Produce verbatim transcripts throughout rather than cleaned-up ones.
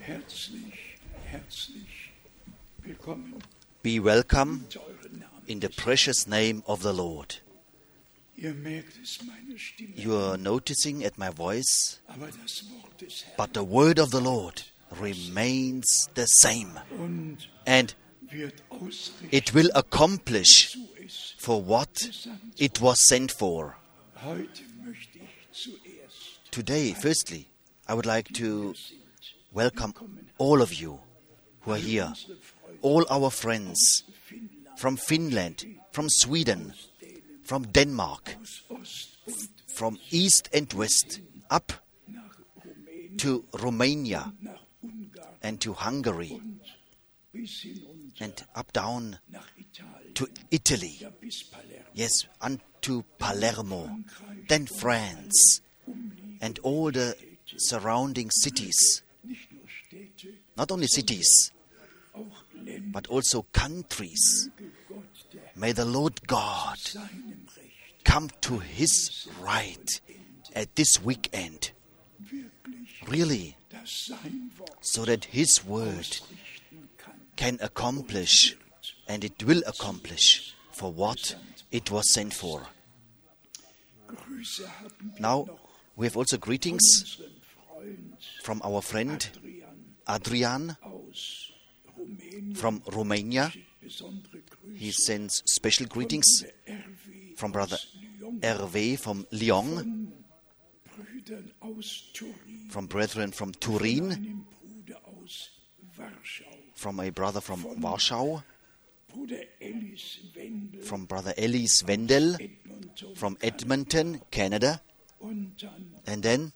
Be welcome in the precious name of the Lord. You are noticing at my voice, but the word of the Lord remains the same, and it will accomplish for what it was sent for. Today, firstly, I would like to welcome all of you who are here, all our friends from Finland, from Sweden, from Denmark, from east and west, up to Romania and to Hungary, and up down to Italy, yes, unto Palermo, then France, and all the surrounding cities, not only cities, but also countries. May the Lord God come to His right at this weekend, really, so that His word can accomplish, and it will accomplish for what it was sent for. Now, we have also greetings from our friend Adrian from Romania. He sends special greetings from Brother Hervé from Lyon, from brethren from Turin, from a brother from Warsaw, from Brother Ellis Wendel from Edmonton, Canada, and then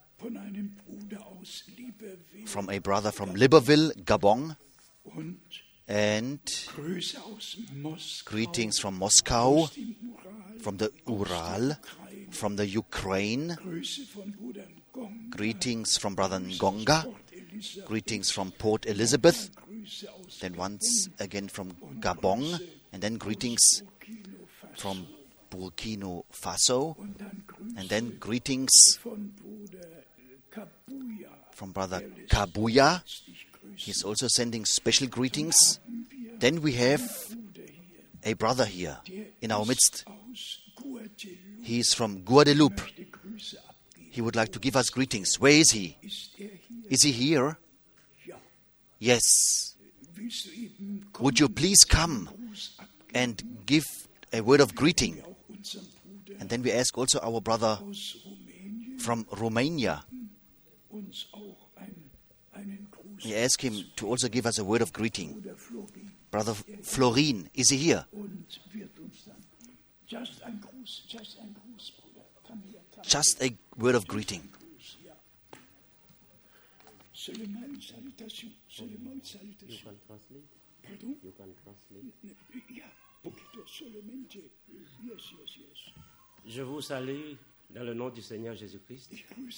from a brother from Libreville, Gabon, and greetings from Moscow, from the Ural, from the Ukraine, greetings from Brother Ngonga, greetings from Port Elizabeth, then once again from Gabon, and then greetings from Burkina Faso, and then greetings from Brother Kabuya. He's also sending special greetings. Then we have a brother here in our midst. He is from Guadeloupe. He would like to give us greetings. Where is he? Is he here? Yes. Would you please come and give a word of greeting? And then we ask also our brother from Romania. We ask him to also give us a word of greeting. Brother Florin, is he here? Just a word of greeting. You can translate. Pardon? You can translate. Yeah, okay, solamente. Yes, yes, yes. Je vous salue dans le nom du Seigneur Jésus-Christ.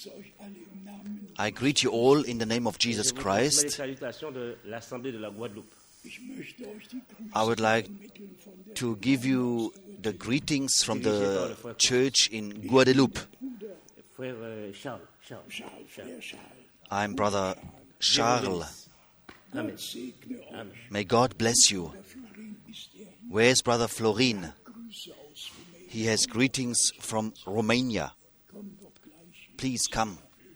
I greet you all in the name of Jesus Christ. Salutations de l'Assemblée de la Guadeloupe. I would like to give you the greetings from the church in Guadeloupe. Frère Charles, Charles, Charles. I'm Brother Charles. Amen. Amen. May God bless you. Where's Brother Florin? He has greetings from Romania. Please come.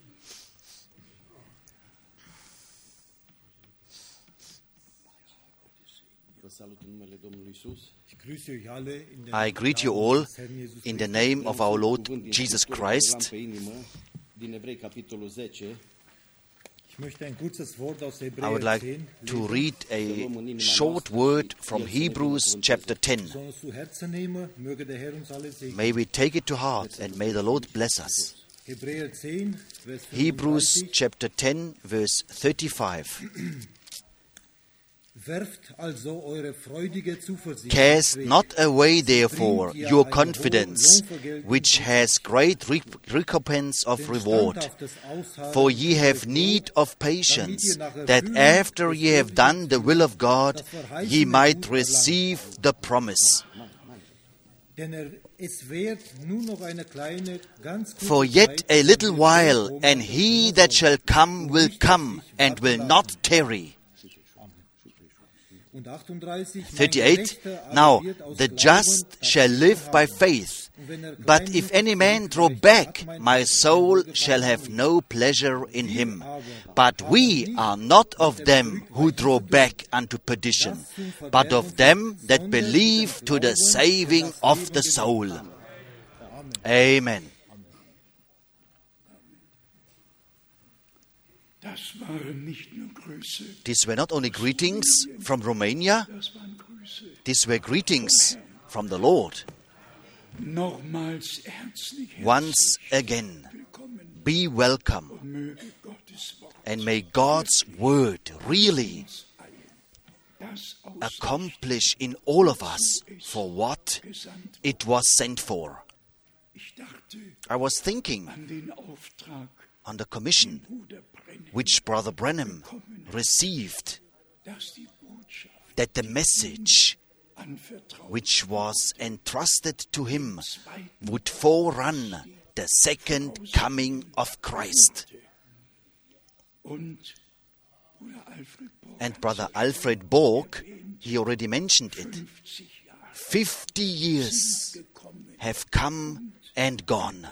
I greet you all in the name of our Lord Jesus Christ. I would like to read a short word from Hebrews chapter ten. May we take it to heart and may the Lord bless us. Hebrews chapter ten, verse thirty-five. Cast not away, therefore, your confidence, which has great re- recompense of reward. For ye have need of patience, that after ye have done the will of God, ye might receive the promise. For yet a little while, and he that shall come will come and will not tarry. thirty-eight. Now the just shall live by faith. But if any man draw back, my soul shall have no pleasure in him. But we are not of them who draw back unto perdition, but of them that believe to the saving of the soul. Amen. These were not only greetings from Romania, these were greetings from the Lord. Once again, be welcome, and may God's word really accomplish in all of us for what it was sent for. I was thinking on the commission which Brother Branham received, that the message which was entrusted to him would forerun the second coming of Christ. And Brother Alfred Borg, he already mentioned it. Fifty years have come and gone.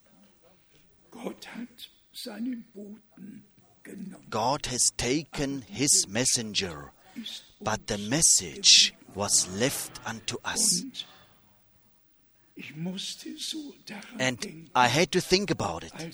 God has taken his messenger, but the message was left unto us. And I had to think about it.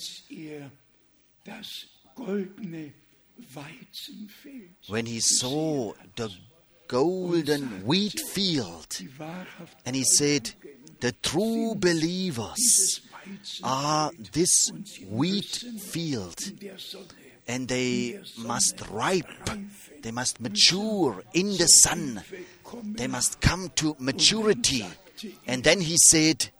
When he saw the golden wheat field, and he said, the true believers are this wheat field, and they must ripe, they must mature in the sun, they must come to maturity. And then he said,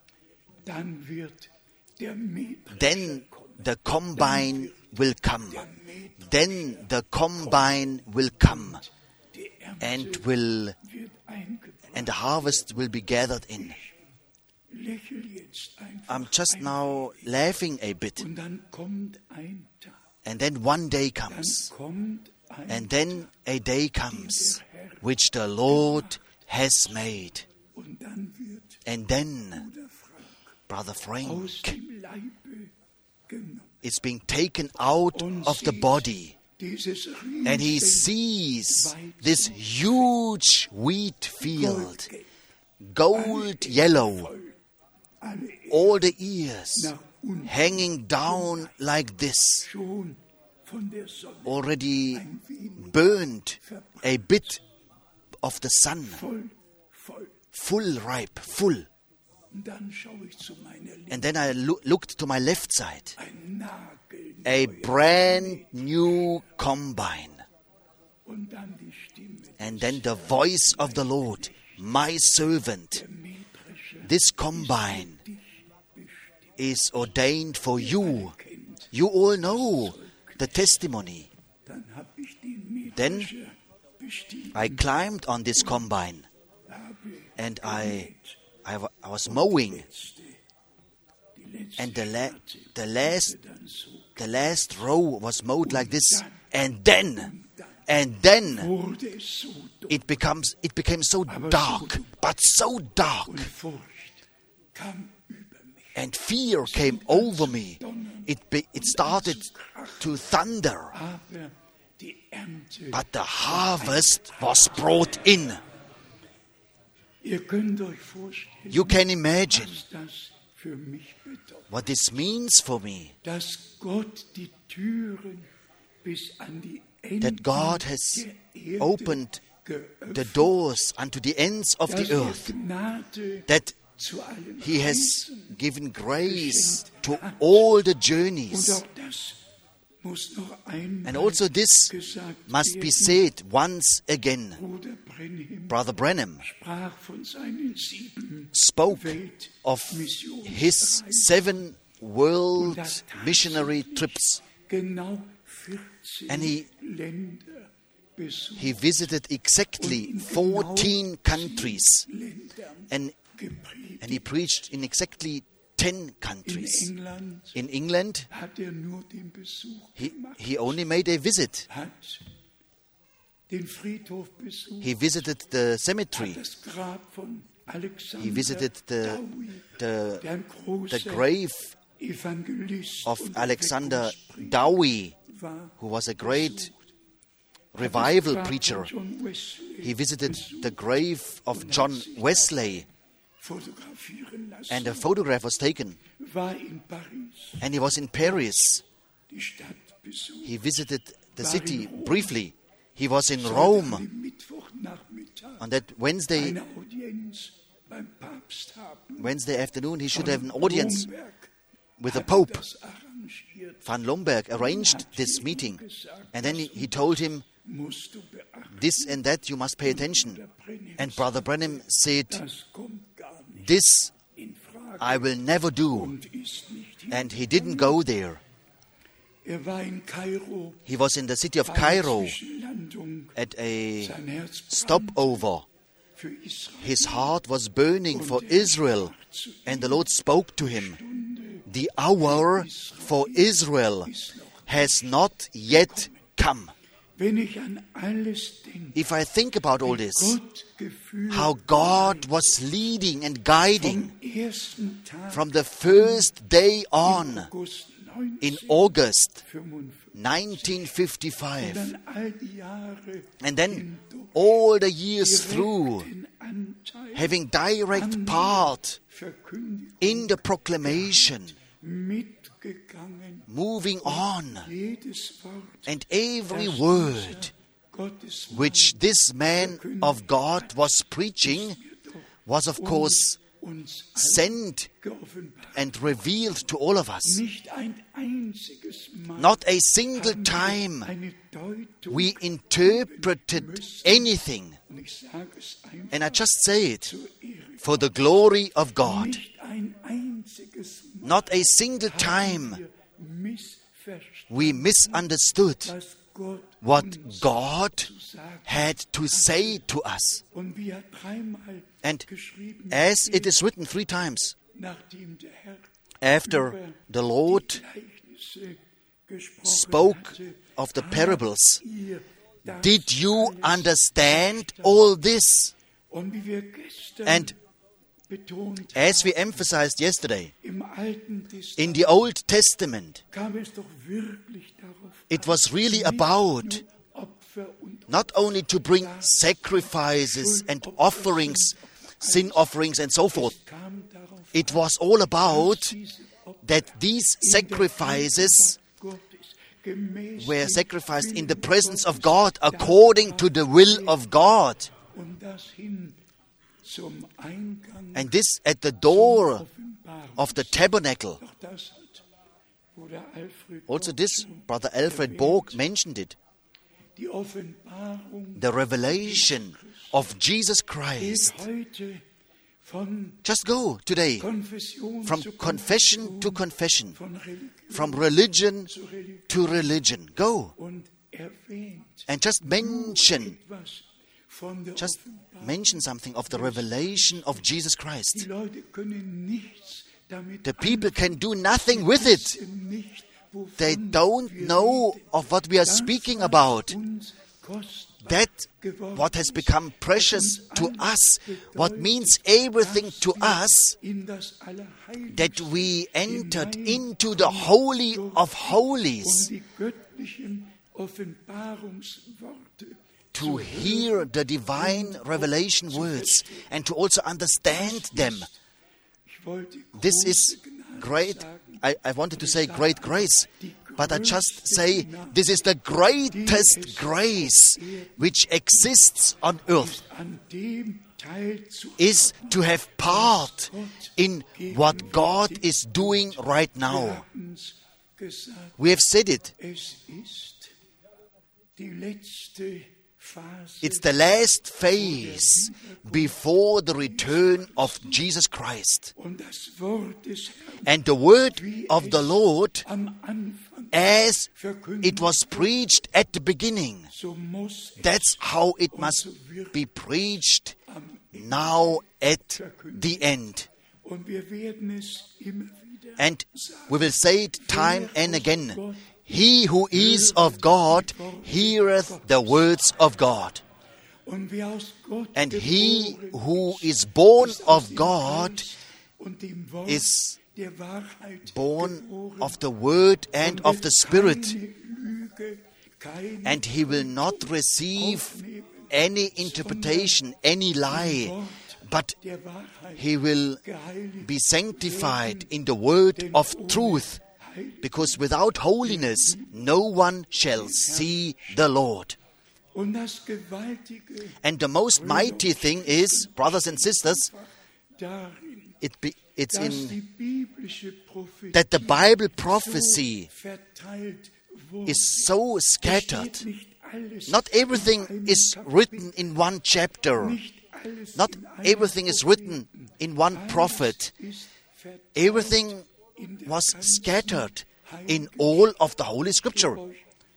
then the combine will come, then the combine will come, and will, and the harvest will be gathered in. I'm just now laughing a bit. And then one day comes. And then a day comes which the Lord has made. And then Brother Frank is being taken out of the body. And he sees this huge wheat field, gold yellow, all the ears hanging down like this, already burned a bit of the sun, full ripe, full. And then I lo- looked to my left side, a brand new combine. And then the voice of the Lord, my servant, this combine is ordained for you. You all know the testimony. Then I climbed on this combine, and I, I, w- I was mowing, and the, la- the last, the last row was mowed like this, and then, and then it becomes, it became so dark, but so dark. And fear came over me. It be, it started to thunder. But the harvest was brought in. You can imagine what this means for me. That God has opened the doors unto the ends of the earth. That He has given grace to all the journeys. And also this must be said once again. Brother Branham spoke of his seven world missionary trips. And he, he visited exactly fourteen countries. And And he preached in exactly ten countries. In England In England, hat er nur den Besuch he, gemacht, he only made a visit. hat den Friedhof besucht, He visited the cemetery. hat das Grab von Alexander He visited the, Dowie, the, der ein the großer grave Evangelist of und Alexander Erweckungsprediger Dowie, war, who was a great hat das revival Grab von preacher. John Wesley He visited besucht, the grave of John Wesley, fotografieren lassen, and a photograph was taken. war in Paris, And he was in Paris. die Stadt besucht, He visited the war city in Rom, briefly. He was in sollte Rome. am Mittwochnachmittag On that Wednesday, eine Audienz beim Papst haben. Wednesday afternoon, he should Von have an audience Blomberg with the hat Pope. das arrangiert. Van Lomberg arranged this meeting. And then he, he told him, Musst du beachten, this and that, you must pay attention. And Brother Branham said, das kommt gar nicht this in Frage I will never do. und ist nicht hier. And he didn't go there. Er war in Kairo, He was in the city of bei einer Cairo Zwischenlandung. at a Sein Herz brannte stopover. für Israel. His heart was burning for Israel. And the Lord spoke to him. The hour for Israel has not yet come. Wenn ich an alles denke, If I think about all this, Gott geführt how God was leading and guiding vom ersten Tag from the first day on August in August neunzehnhundertfünfundfünfzig, nineteen und fifty-five, dann all die Jahre and then hindurch all the years through, direkten Anteil having direct part Verkündigung in the proclamation, mitgegangen, moving on, jedes Wort, and every das word Gottes which this man of God was preaching was, of course, uns sent geoffenbart. and revealed to all of us. Nicht ein einziges Mal Not a single haben wir time eine Deutung, we interpreted anything. und ich sage es einfach And I just say it zur Ehre, for the glory of God. nicht ein einziges Mal Not a single time wir missverstanden, we misunderstood was Gott what uns God zu sagen had to say to us. und wie er dreimal And geschrieben as it steht, is written three times, nachdem der Herr after über the Lord die Gleichnisse gesprochen spoke hatte, of the habt parables, ihr das did you alles understand all this? Und wie wir gestern And betont as we haben, emphasized yesterday, im Alten Testament in the Old Testament, kam es doch wirklich darauf it was an, really nicht about nur Opfer und not only to bring sacrifices and offerings, sin offerings and so forth. kam darauf It was all about diese Opfer that these in der sacrifices Gegenwart Gottes, gemäß were dem sacrificed in the Willen presence of Gottes, God, according to the will of God. und das hin zum Eingang And this at the door Offenbarung. of the tabernacle. Doch das hat Bruder Alfred Also Borg this, schon Brother Alfred erwähnt. Borg mentioned it. Die Offenbarung The revelation of Jesus geht Christ. heute von Just go today Konfession from zu confession to Konfession, confession, von Religion from religion zu Religion to religion. Go und erwähnt and just mention, etwas von der just Offenbarung. mention something of the revelation of Jesus Die Christ. Leute können nichts damit The people can do anfangen. nothing with it. Sie wissen nicht, wovon They don't wir know reden. of what we are Das, speaking was about. uns kostbar That geworden what has ist, become precious to us, what means everything to us, in das Allerheiligste that we entered hinein into the Holy of um Holies die göttlichen Offenbarungsworte to zu hear hören the divine und auch revelation zu words verstehen. and to also understand them. Ich wollte This große is Gnade great. sagen, I, I wanted to say aber great ich sage grace, aber, die but I just größte say Gnade, this is the die greatest es grace auf Erden which exists on earth, ist an dem teilzuhaben, is to have part in what God is doing right Wir now. haben's gesagt, We have said it. es ist die letzte Phase It's the last phase before the return of Jesus Christ. und das Wort des Herrn, And the word of the Lord, am Anfang as verkündigt it was preached at the beginning, so muss es that's how it must be preached now at the end. Und wir werden es immer wieder And we will say it time and again. He who is of God heareth the words of God. Und wer aus Gott And he geboren who ist, is born ist aus of dem God Geist und dem Wort is der Wahrheit born geboren. of the Word and Und of wird the Spirit. keine Lüge, keine And he will not receive aufnehmen, any interpretation, any lie, but der Wahrheit he will geheiligt be sanctified in the word of truth, because without holiness no one shall see the Lord. Und das Gewaltige And the most mighty thing is, brothers and sisters, darin, it be, it's dass in die biblische Prophetie that the Bible prophecy so verteilt wurde. is so Es scattered. steht nicht alles Not everything in einem is Kapitel, written in one chapter. nicht alles Not in einem everything is written in one Alles prophet. ist verteilt Everything in der was ganzen scattered in Heiligen all of the Holy Scripture. Schrift.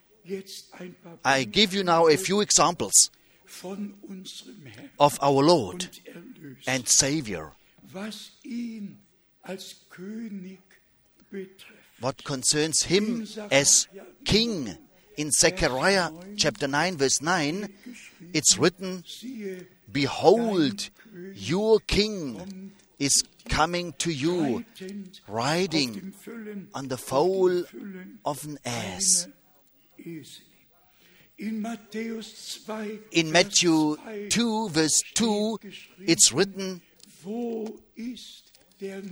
Jetzt ein paar I give you now a few examples von unserem Herrn of our Lord und Erlöser, and Savior. was ihn als König betrifft. What concerns him as king. In Zechariah chapter nine, verse nine, it's written, Siehe, Behold, your king is coming to you, reitend auf riding dem Füllen, on the auf foal dem Füllen of an ass. einer Esel. In Matthäus zwei, In Vers Matthew zwei two, verse two, steht geschrieben, it's written, wo ist der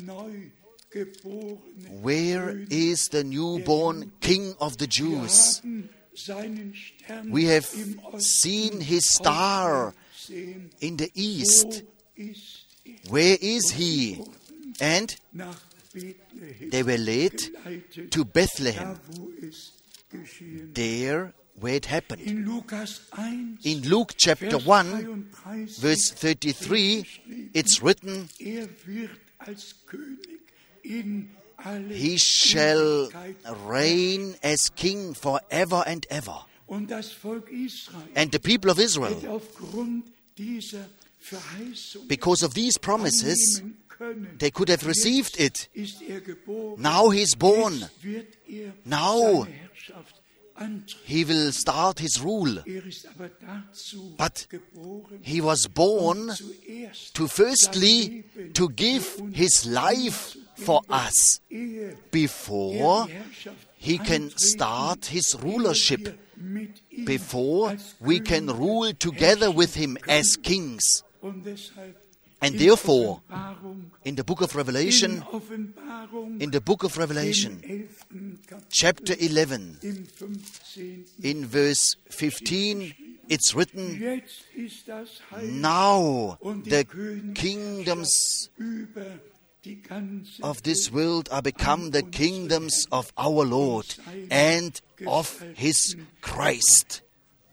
Neugeborene Where König? is the newborn King of the Wir Jews? haben seinen Stern We have im Osten seen his star sehen. in the east. Wo ist er? Where is he? And Nach Bethlehem they were led geleitet, to Bethlehem, da wo es geschehen. there where it happened. In Lukas eins, In Luke chapter Vers one, dreiunddreißig, verse thirty-three, it's written, er wird als König in alle He shall Ewigkeit reign as king forever and ever. Und das Volk Israel And the people of hätte Israel, aufgrund dieser Verheißung because of these promises, annehmen können. they could have received it. Ist er geboren. Now he is born. Jetzt wird er Now seine Herrschaft antreten. he will start his rule. Er ist aber dazu But geboren, he was born zuerst to firstly to give his life for us ehe before er die Herrschaft he can antreten, start his ehe rulership, wir mit ihm before als we can Könige rule together herrschen with him können. as kings. Und deshalb And in therefore, Offenbarung, in the book of in Revelation, Offenbarung, in the book of im Revelation, elften Kapitel, chapter eleven, im fünfzehnten in verse fifteen, it's written, Jetzt ist das Heil Now und die the Königsherrschaft kingdoms über die ganze of this world are become the kingdoms of our Lord and of his Christ.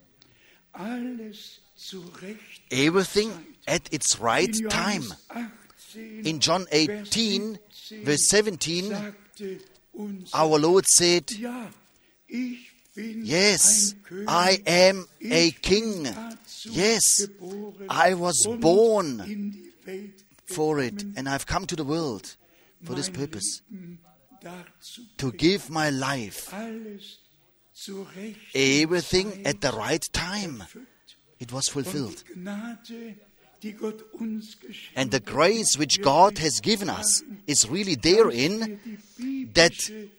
alles zu Recht. Everything at its right In time. Johannes achtzehn, In John eighteen, verse seventeen, sagte unser our Lord said, Ja, ich bin Yes, ein König. I am a Ich bin king. dazu Yes, geboren I was und born in die Welt for it, gekommen, and I've come to the world for this mein purpose, Leben dazu to bringen. give my life, Alles zu Recht everything at the right time. It was und fulfilled. die Gnade, die Gott uns geschenkt And the hat, grace which God has given us is really therein that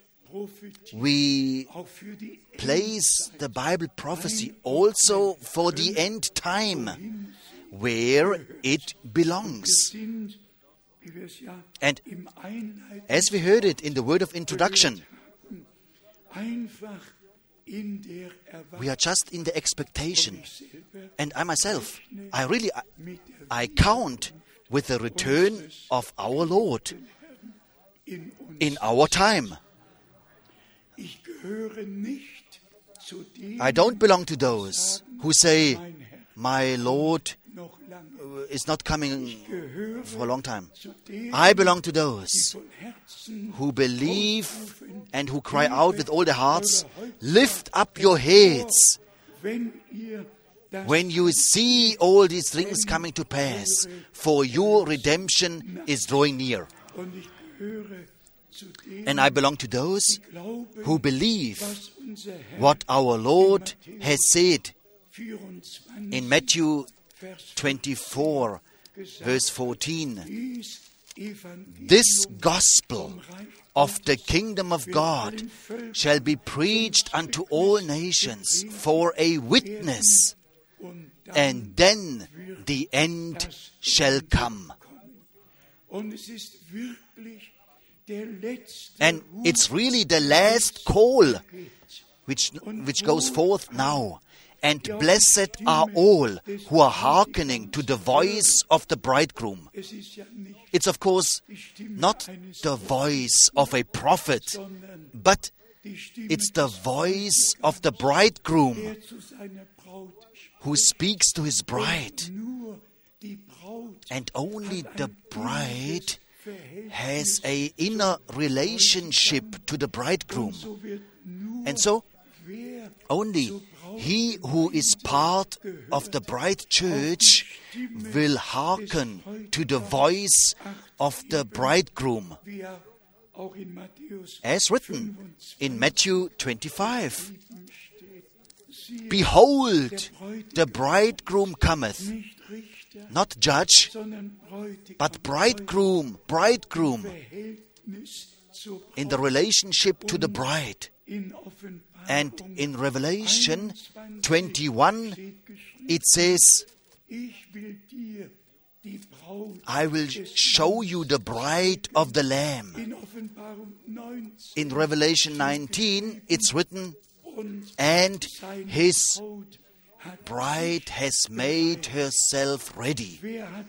we place the Bible prophecy also for the end time, where it belongs. And as we heard it in the word of introduction, we are just in the expectation. And I myself, I really, I, I count with the return of our Lord in our time. I don't belong to those who say, my Lord is not coming for a long time. I belong to those who believe and who cry out with all their hearts, lift up your heads when you see all these things coming to pass, for your redemption is drawing near. And I belong to those who believe what our Lord has said in Matthew twenty-four, verse fourteen. This gospel of the kingdom of God shall be preached unto all nations for a witness, and then the end shall come. And it's really the last call which, which goes forth now. And blessed are all who are hearkening to the voice of the bridegroom. It's of course not the voice of a prophet, but it's the voice of the bridegroom who speaks to his bride. And only the bride has an inner relationship to the bridegroom. And so only he who is part of the bride church will hearken to the voice of the bridegroom, as written in Matthew twenty-five. Behold, the bridegroom cometh, not judge, but bridegroom, bridegroom, in the relationship to the bride. And in Revelation twenty-one, it says, I will show you the bride of the Lamb. In Revelation nineteen, it's written, and his bride has made herself ready.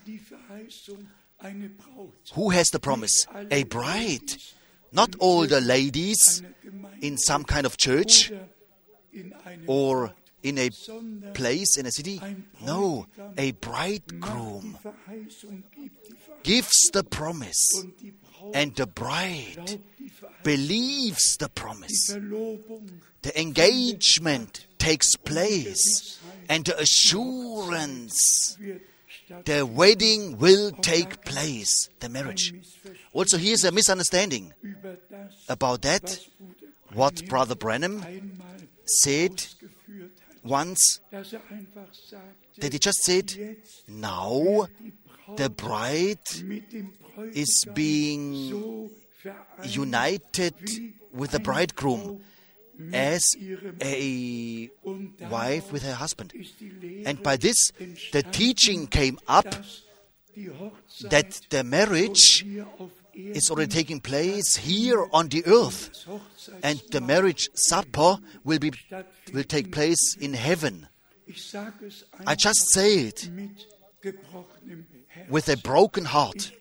Who has the promise? A bride. Not all the ladies in some kind of church or in a place, in a city. No, a bridegroom gives the promise, and the bride believes the promise. The engagement takes place, and the assurance, the wedding will take place, the marriage. Also, here's a misunderstanding about that, what Brother Branham said once, that he just said, now the bride is being united with the bridegroom as a wife with her husband. And by this, the teaching came up that the marriage is already taking place here on the earth, and the marriage supper will be will take place in heaven. I just say it with a broken heart.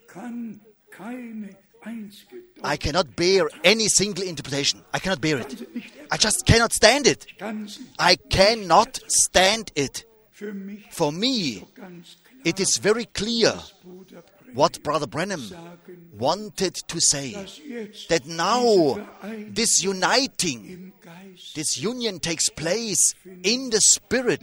I cannot bear any single interpretation. I cannot bear it. I just cannot stand it. I cannot stand it. For me, it is very clear what Brother Branham wanted to say, that now this uniting, this union takes place in the Spirit,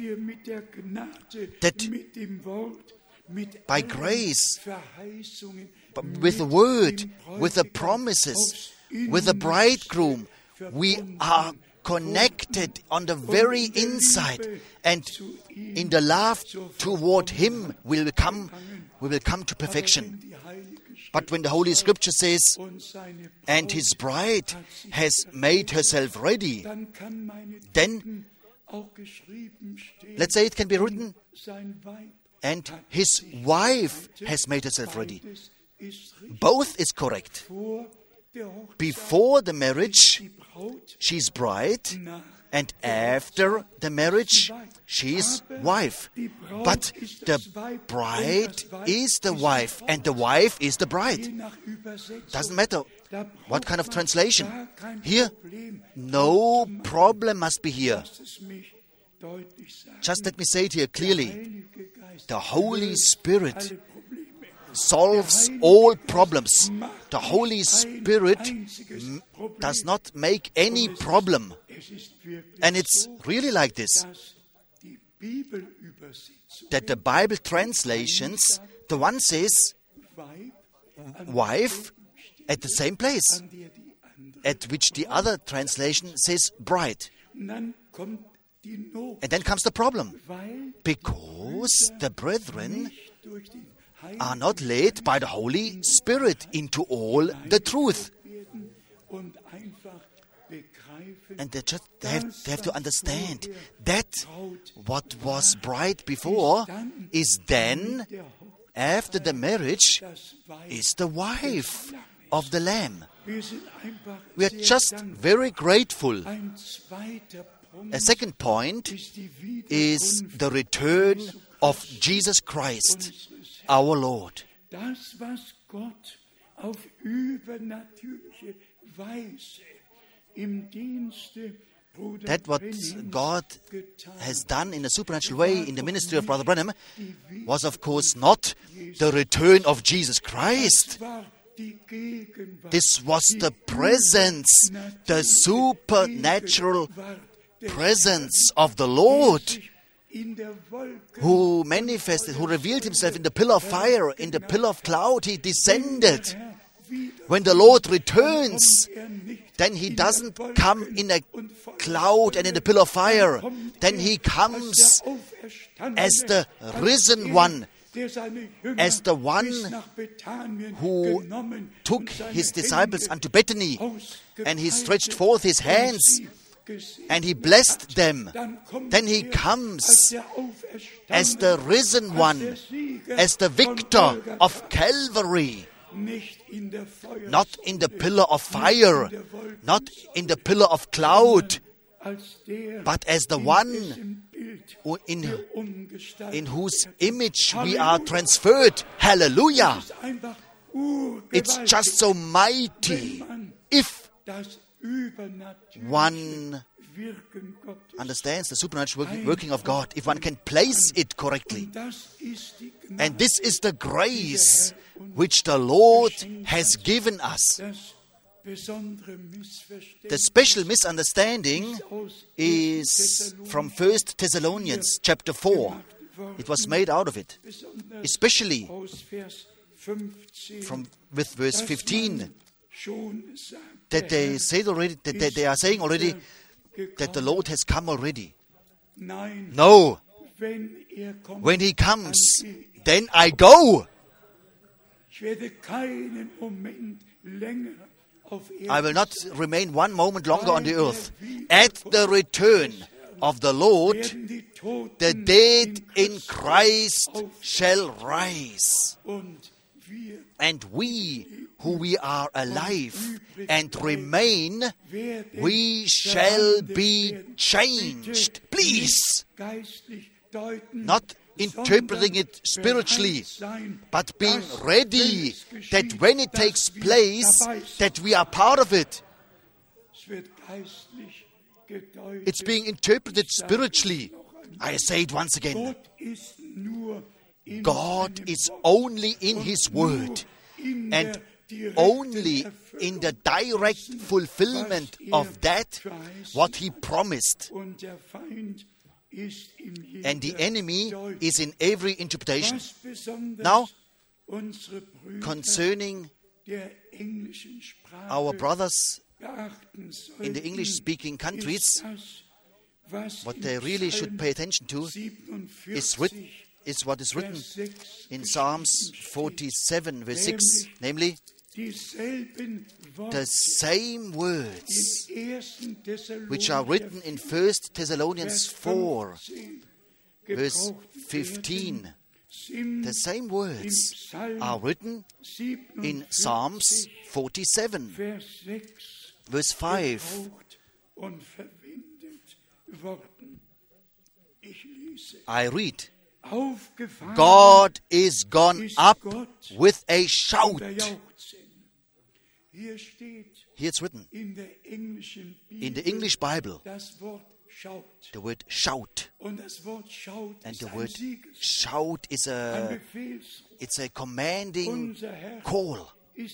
that by grace, with the Word, with the promises, with the bridegroom, we are connected on the very inside, and in the love toward Him we will come, we will come to perfection. But when the Holy Scripture says, and His bride has made herself ready, then let's say it can be written, and His wife has made herself ready. Both is correct. Before the marriage, she's bride, and after the marriage, she's wife. But the bride is the wife, and the wife is the bride. Doesn't matter what kind of translation. Here, no problem must be here. Just let me say it here clearly. The Holy Spirit solves all problems. The Holy Spirit m- does not make any problem. And it's really like this, that the Bible translations, the one says wife at the same place, at which the other translation says bride. And then comes the problem, because the brethren are not led by the Holy Spirit into all the truth. And they just they have, they have to understand that what was bride before is then, after the marriage, is the wife of the Lamb. We are just very grateful. A second point is the return of Jesus Christ, our Lord. That what God has done in a supernatural way in the ministry of Brother Branham was, of course, not the return of Jesus Christ. This was the presence, the supernatural presence of the Lord, who manifested, who revealed himself in the pillar of fire, in the pillar of cloud. He descended. When the Lord returns, then he doesn't come in a cloud and in a pillar of fire. Then he comes as the risen one, as the one who took his disciples unto Bethany, and he stretched forth his hands and he blessed them. Then he comes as the risen one, as the victor of Calvary. Not in the pillar of fire, not in the pillar of cloud, but as the one in, in whose image we are transferred. Hallelujah! It's just so mighty if one understands the supernatural working of God, if one can place it correctly. And this is the grace which the Lord has given us. The special misunderstanding is from First Thessalonians chapter four. It was made out of it, especially from with verse fifteen, that they say already that they, they are saying already that the Lord has come already. No, when he comes, then I go. I will not remain one moment longer on the earth. At the return of the Lord, the dead in Christ shall rise. And we, who we are alive and remain, we shall be changed. Please, not interpreting it spiritually, but being ready that when it takes place, that we are part of it. It's being interpreted spiritually. I say it once again. God is only in His Word and only in the direct fulfillment of that what He promised. And the enemy is in every interpretation. Now, concerning our brothers in the English-speaking countries, what they really should pay attention to is, writ- is what is written in Psalms forty-seven, verse six, namely, the same words which are written in First Thessalonians four, verse fifteen. The same words are written in Psalms forty-seven, verse five. I read, God is gone up with a shout. Here it's written in the English Bible, the word shout. And the word shout is a, it's a commanding call.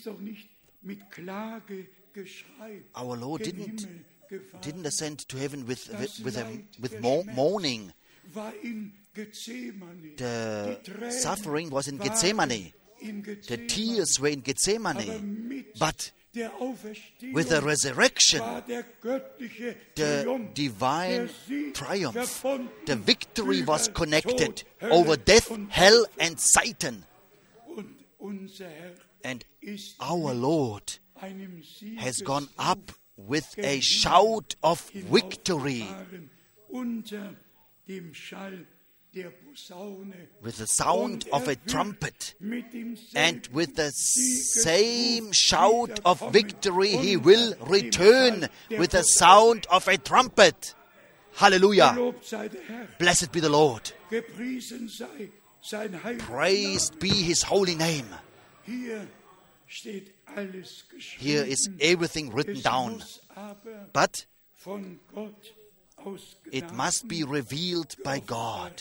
Our Lord didn't, didn't ascend to heaven with, with, with, a, with mo- mourning. The suffering was in Gethsemane. The tears were in Gethsemane, but with the resurrection, the divine triumph, the victory was connected over death, hell, and Satan. And our Lord has gone up with a shout of victory, with the sound of a trumpet, and with the same shout of victory he will return with the sound of a trumpet. Hallelujah! Blessed be the Lord. Praised be his holy name. Here is everything written down, but it must be revealed by God.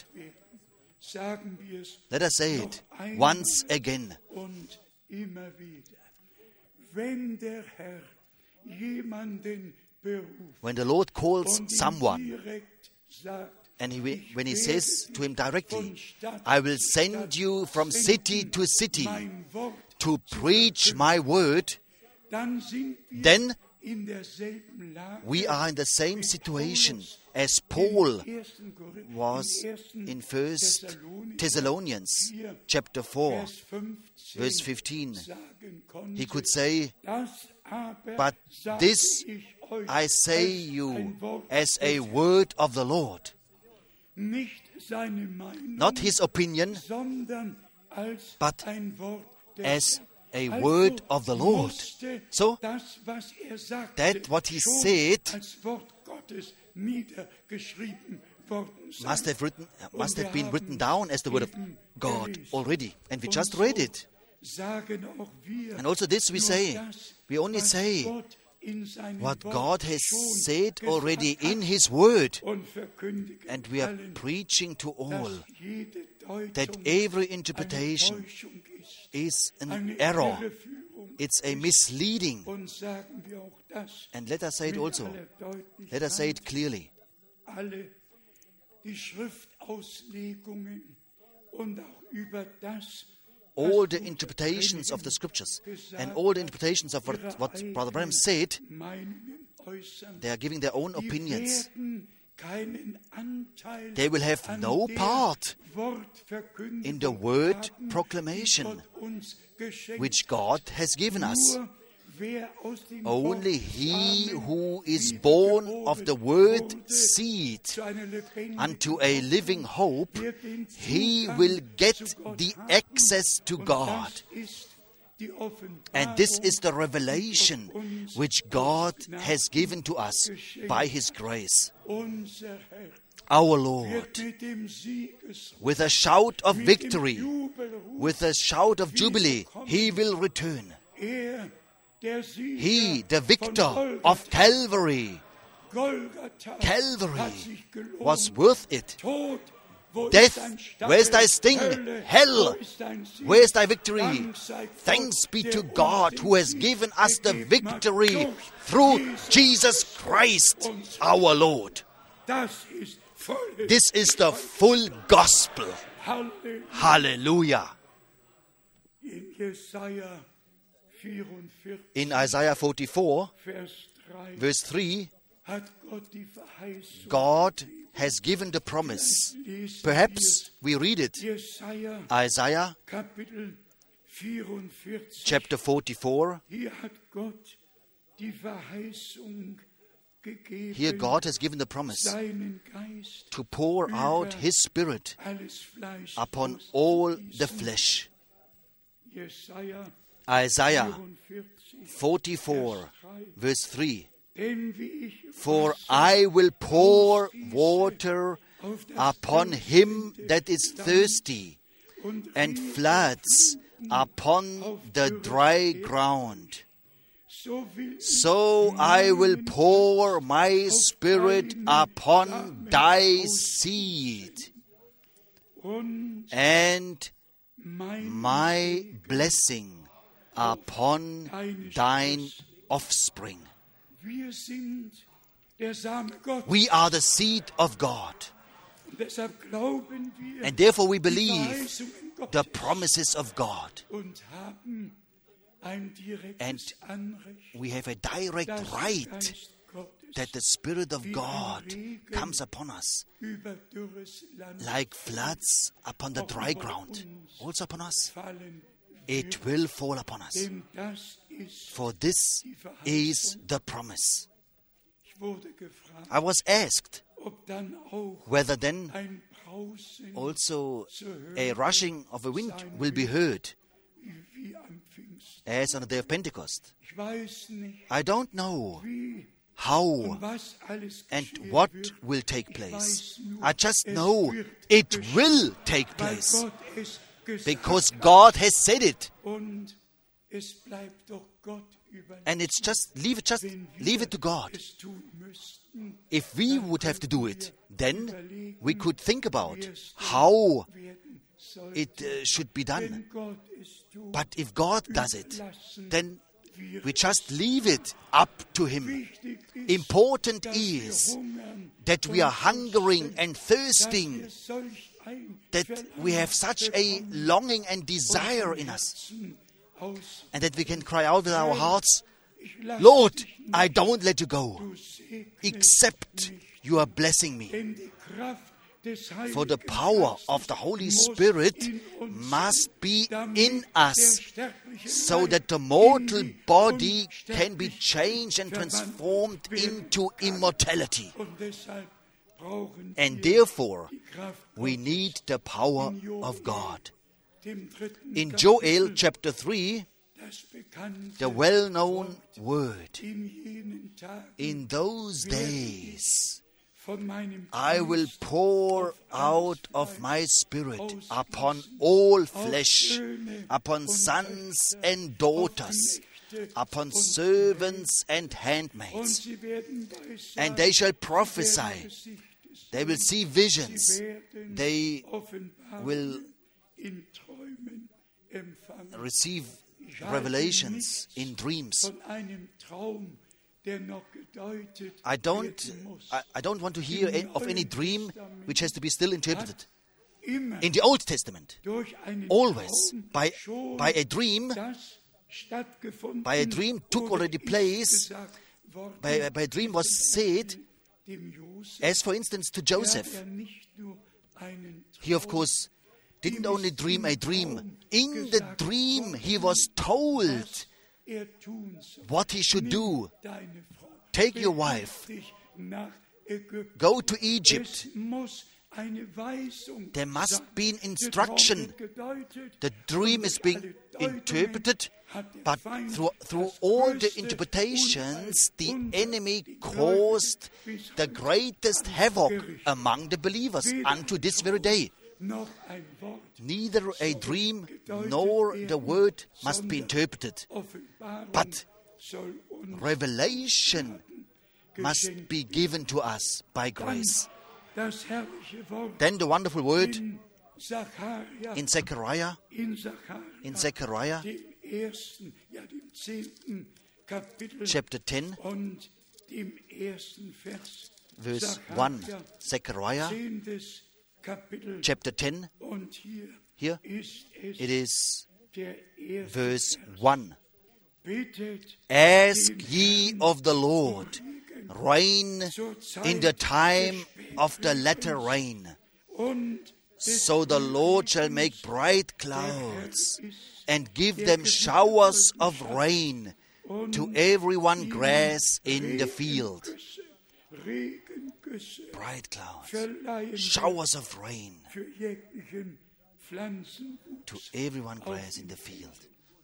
Let us say it once again. When the Lord calls someone, and he, when he says to him directly, I will send you from city to city to preach my word, then we are in the same situation as Paul was in First Thessalonians chapter four, verse fifteen. He could say, but this I say you as a word of the Lord. Not his opinion, but as a word of the Lord. So, that what he said must have written, must have been written down as the word of God already. And we just read it. And also this we say, we only say what God has said already in his word. And we are preaching to all that every interpretation is an error. It's a misleading. And let us say it also. Let us say it clearly. All the interpretations of the scriptures and all the interpretations of what, what Brother Branham said, they are giving their own opinions. They will have no part in the word proclamation which God has given us. Only he who is born of the word seed unto a living hope, he will get the access to God. And this is the revelation which God has given to us by his grace. Our Lord, with a shout of victory, with a shout of jubilee, he will return. He, the victor of Calvary, Calvary was worth it. Death, where's thy sting? Hell, where's thy victory? Thanks be to God who has given us the victory through Jesus Christ, our Lord. This is the full gospel. Hallelujah. In Isaiah forty-four, verse three, God has given the promise. Perhaps we read it. Isaiah chapter forty-four. Here God has given the promise to pour out his Spirit upon all the flesh. Isaiah forty-four, verse three. For I will pour water upon him that is thirsty, and floods upon the dry ground. So I will pour my Spirit upon thy seed, and my blessing upon thine offspring. We are the seed of God. And therefore we believe the promises of God. And we have a direct right that the Spirit of God comes upon us like floods upon the dry ground. Also upon us. It will fall upon us. For this is the promise. I was asked whether then also a rushing of a wind will be heard as on the day of Pentecost. I don't know how and what will take place. I just know it will take place because God has said it. And it's just leave it just leave it to God. If we would have to do it, then we could think about how it uh, should be done. But if God does it, then we just leave it up to Him. Important is that we are hungering and thirsting, that we have such a longing and desire in us, and that we can cry out with our hearts, Lord, I don't let you go, except you are blessing me. For the power of the Holy Spirit must be in us, so that the mortal body can be changed and transformed into immortality. And therefore, we need the power of God. In Joel chapter three, the well-known word, in those days, I will pour out of my Spirit upon all flesh, upon sons and daughters, upon servants and handmaids. And they shall prophesy. They will see visions. They will receive revelations in dreams. I don't, I, I don't want to hear a, of any dream which has to be still interpreted. In the Old Testament, always, by, by a dream, by a dream took already place, by, by a dream was said, as for instance to Joseph. He, of course, didn't only dream a dream. In the dream, he was told what he should do. Take your wife, go to Egypt. There must be an instruction. The dream is being interpreted, but through, through all the interpretations, the enemy caused the greatest havoc among the believers unto this very day. Neither a dream nor the word must be interpreted, but revelation must be given to us by grace. Then the wonderful word in Zechariah, in Zechariah, chapter ten, verse one. Zechariah, chapter ten, here it is verse one. Ask ye of the Lord rain in the time of the latter rain. So the Lord shall make bright clouds and give them showers of rain to everyone grass in the field. Bright clouds, showers of rain to everyone grass in the field.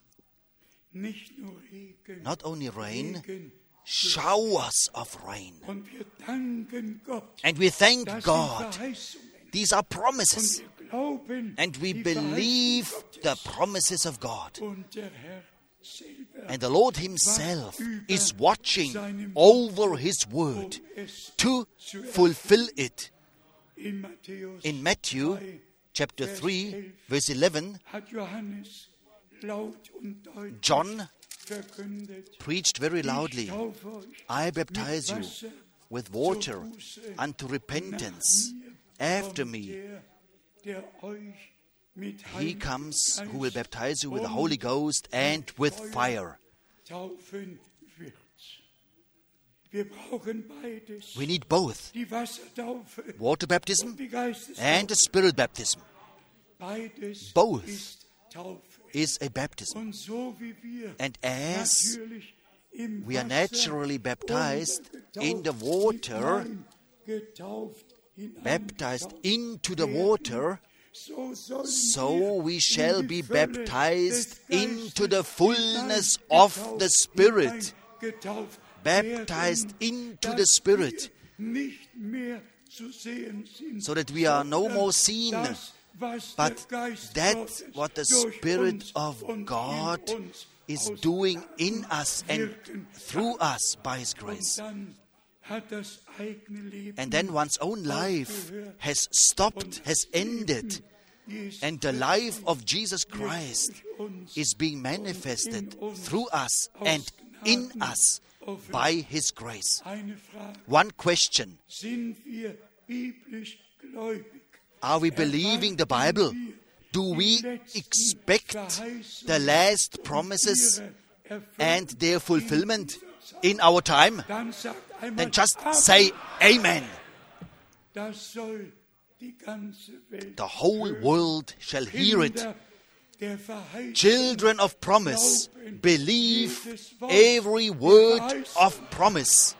Not only rain, showers of rain. And we thank God. These are promises. And we believe the promises of God. And the Lord Himself is watching over His word to fulfill it. In Matthew chapter three, verse eleven, John preached very loudly, I baptize you with water unto repentance, after me, he comes who will baptize you with the Holy Ghost and with fire. We need both, water baptism and the Spirit baptism. Both is a baptism. And as we are naturally baptized in the water, baptized into the water, so we shall be baptized into the fullness of the Spirit. Baptized into the Spirit, so that we are no more seen, but that what the Spirit of God is doing in us and through us by His grace. And then one's own life has stopped, has ended, and the life of Jesus Christ is being manifested through us and in us by His grace. One question: are we believing the Bible? Do we expect the last promises and their fulfillment in our time? Then just say Amen. The whole world shall hear it. Children of promise, believe every word of promise.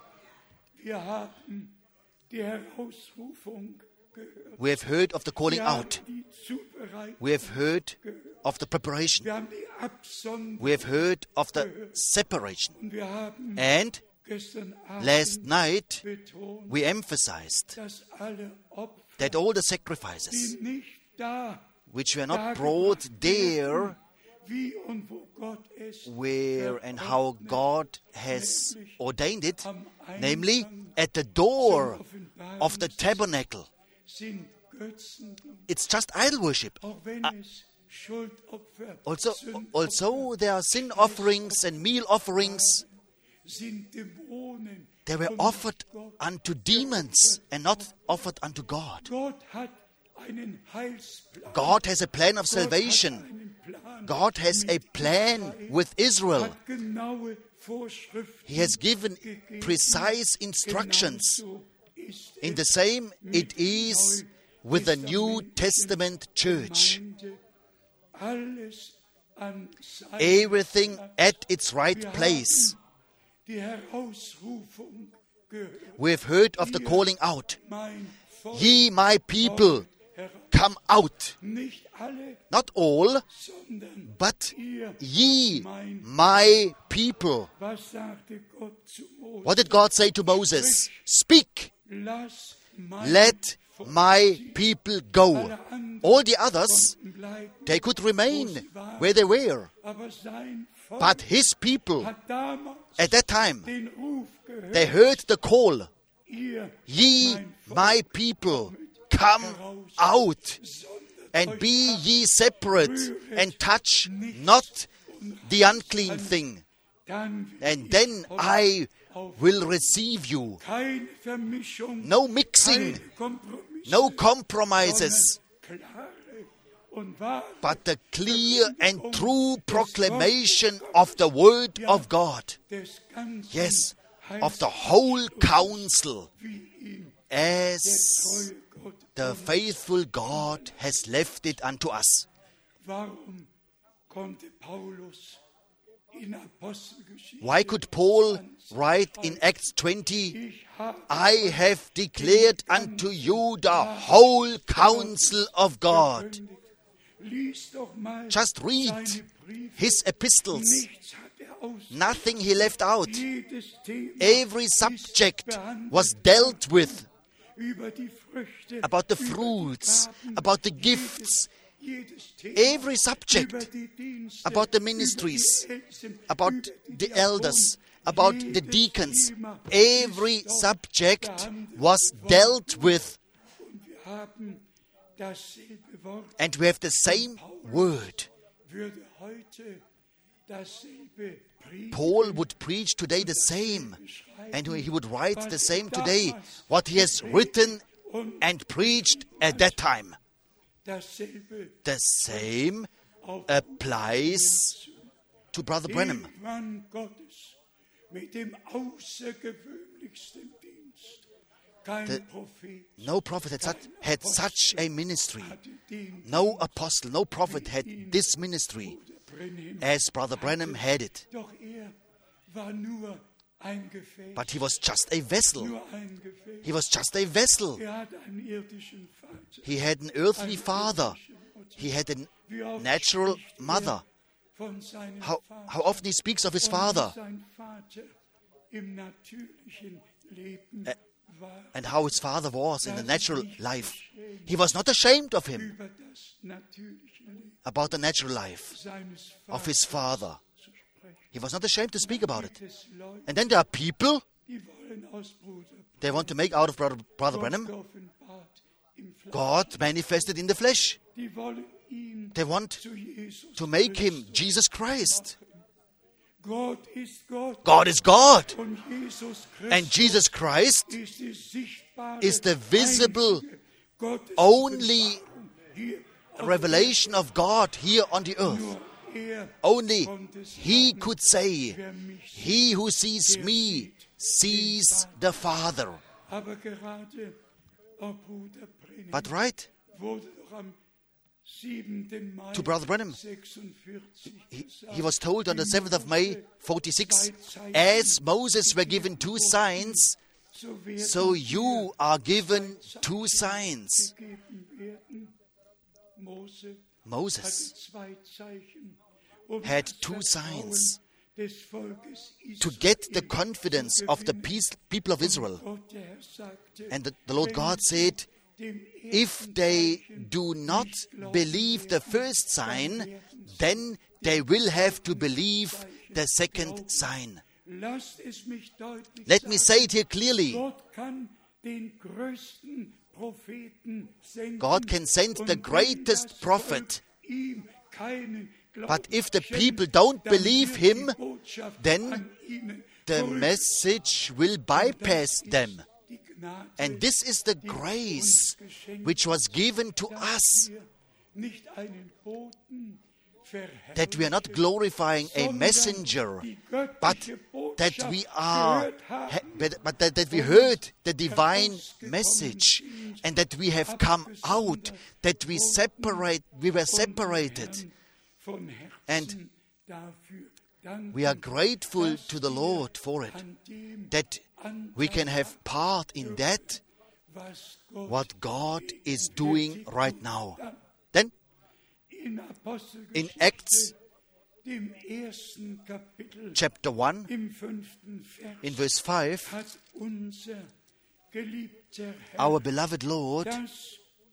We have heard of the calling out. We have heard of the preparation. We have heard of the separation. And last night we emphasized that all the sacrifices which were not brought there, where and how God has ordained it, namely at the door of the tabernacle. It's just idol worship. Uh, also, also, there are sin offerings and meal offerings. They were offered unto demons and not offered unto God. God has a plan of salvation. God has a plan with Israel. He has given precise instructions. In the same, it is with the New Testament church. Everything at its right place. We have heard of the calling out. Ye, my people, come out. Not all, but ye, my people. What did God say to Moses? Speak. Let my people go. All the others, they could remain where they were. But his people, at that time, they heard the call. Ye, my people, come out and be ye separate and touch not the unclean thing. And then I will receive you. No mixing, no compromises, but the clear and true proclamation of the Word of God. Yes, of the whole counsel, as the faithful God has left it unto us. Why could Paul write in Acts twenty, I have declared unto you the whole counsel of God? Just read his epistles. Nothing he left out. Every subject was dealt with. About the fruits, about the gifts, every subject, about the ministries, about the elders, about the deacons, every subject was dealt with. And we have the same word. Paul would preach today the same, and he would write the same today. What he has written and preached at that time. Dasselbe The same applies to Brother Branham. dem Mann Gottes mit dem außergewöhnlichsten Dienst. Kein The- Prophet No prophet had such, had such a ministry. hatte den No apostle, no prophet had this ministry Brenhem. as Brother Branham had it. Doch er war nur ein Gefäß. But he was just a vessel. Nur ein Gefäß. He was just a vessel. Er hat einen irdischen Vater. He had an earthly father. He had a Wie oft natural spricht er mother. von seinem How, Vater how often he speaks of his und wie father sein Vater im natürlichen Leben war. and how his father was in the natural life. He was not ashamed of him, Über das natürliche Leben about the natural life seines of Vaters his father. zu sprechen. He was not ashamed to speak about it. Es Leute, And then there are people, die wollen aus Bruder they want to make out of Brother, Brother Gott Branham geoffenbart im Fleisch. God manifested in the flesh. Die wollen ihn They want zu Jesus to make him Christus Jesus Christ. Gott ist Gott God is God. und Jesus Christus And Jesus Christ ist die sichtbare, is the visible, einzige Gottes only Offenbarung hier auf revelation of God here on the earth. Nur er Only konnte he sagen, could say, wer mich sieht. he who sees me sees the Father. Aber gerade auch Bruder Brennan But right, wurde doch am siebten Mai to Brother Branham, sechsundvierzig he, gesagt, he was told on the wie seventh of May, Mose forty-six, zwei Zeichen as Moses were given two signs, so werden so wir you are given zwei two Zeichen signs. gegeben werden. Mose hatte Moses zwei Zeichen, um had das two Vertrauen signs des Volkes to get the Israel confidence zu of the gewinnen. peace, people of Israel. Gott, der Herr, sagte, And the, the Lord wenn God sie said, dem if ersten they Zeichen do not nicht glauben believe the werden, first dann sign, werden sie then they will have to believe Zeichen the second glauben. sign. Lasst es mich deutlich Let me sagen. say it here clearly. Gott kann den größten Propheten senden. God can send Und the wenn greatest das prophet. Volk ihm keinen Glauben But if the schenkt, people don't dann believe wird him, die Botschaft then an ihnen The vorüber- message will Und das bypass ist them. die Gnade, And this is the die grace uns geschenkt which was given to dass us, wir nicht einen Boten that we are not glorifying a sondern messenger, die but göttliche that Botschaft we are, gehört haben. ha- but, but that, that we heard the divine message, and that we have come out, that we separate, we were separated. Von And Herzen dafür danken, We are grateful dass to the wir Lord for it, an dem that we can have part in that, was Gott what God is doing right now. Dann Then, in Apostelgeschichte, in Acts dem ersten Kapitel, chapter one, im fünften Vers, in verse five, hat unser geliebter Herr our beloved Lord, das,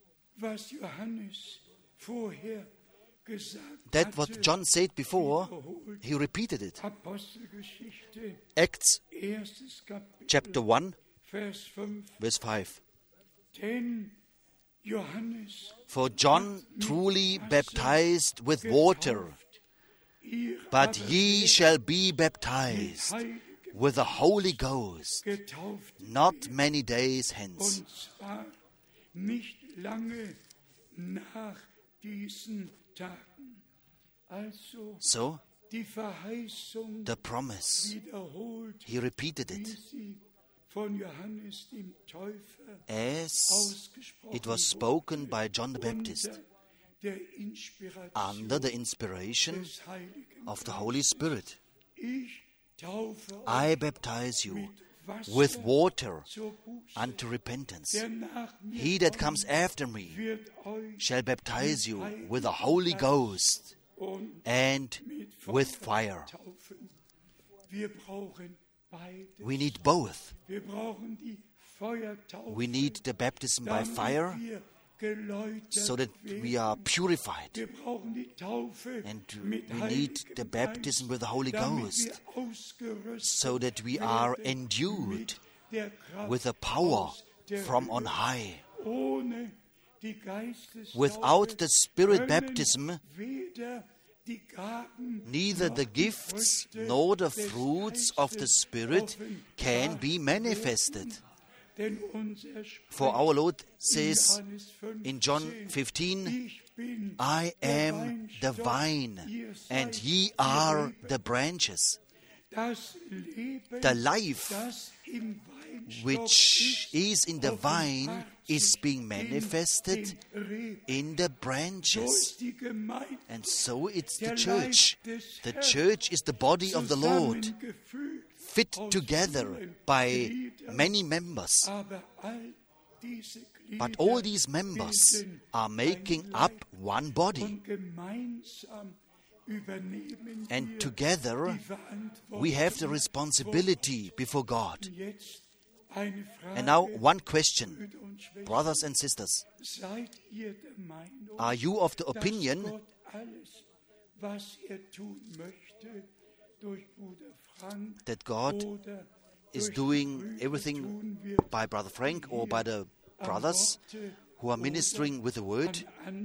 was Johannes vorher gesagt that hatte, what John said before, wiederholt. he repeated it. Apostelgeschichte, Acts erstes Kapitel, chapter one, Vers fünf. verse five. Denn Johannes For John truly baptized with water, getauft, ihr but aber ye werdet shall be mit baptized Heiligem with the Holy Ghost getauft not werden. many days hence. Und zwar nicht lange nach diesen Tagen. Also So, die Verheißung the promise, wiederholt, he repeated wie it, sie von Johannes dem Täufer as ausgesprochen it was wurde, spoken by John the Baptist, unter der Inspiration under the inspiration des Heiligen of the Holy Spirit. Ich taufe I euch baptize you mit Wasser with water zur Buße. unto repentance. Der nach mir He that kommt, comes after me wird euch shall baptize you mit with the Holy Ghost und and mit with Feuer fire. taufen. Wir brauchen beides. We need both. Wir brauchen die Feuertaufe, We need the baptism by damit fire wir geläutert so that we werden. are purified. Wir brauchen die Taufe And mit we need Heiligem the baptism Geist, with the Holy damit Ghost wir ausgerüstet so that we are werden endued mit der Kraft with the power aus der from on Höhe. high. Ohne die Geistestaufe Without the Spirit können baptism, weder die Gaben neither noch the die gifts Früchte nor the des fruits of the Geistes Spirit can offenbart be manifested. werden. For our Lord says in John fifteen, I am the vine, and ye are the branches. The life which is in the vine is being manifested in the branches. And so it's the church. The church is the body of the Lord, fit together by many members. But all these members are making up one body. And together we have the responsibility before God. And now one question, brothers and sisters. Are you of the opinion that God is doing everything by Brother Frank or by the brothers who are ministering with the word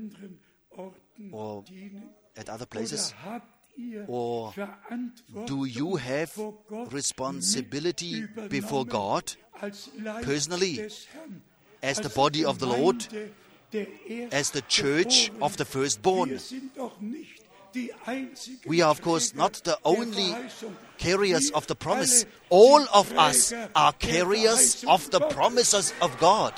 or at other places? Or do you have responsibility before God personally as the body of the Lord, as the church of the firstborn? We are, of course, not the only carriers of the promise. All of us are carriers of the promises of God.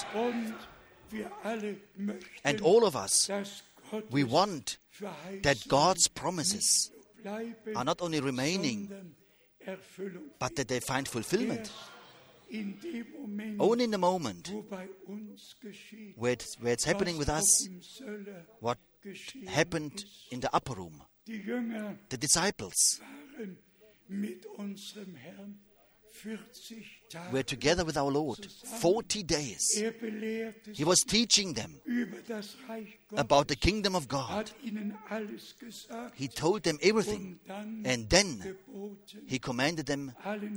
And all of us, we want that God's promises are not only remaining, but that they find fulfillment. Only in the moment where it's, where it's happening with us, what happened in the upper room. The disciples were together with our Lord forty days. He was teaching them about the kingdom of God. He told them everything. And then He commanded them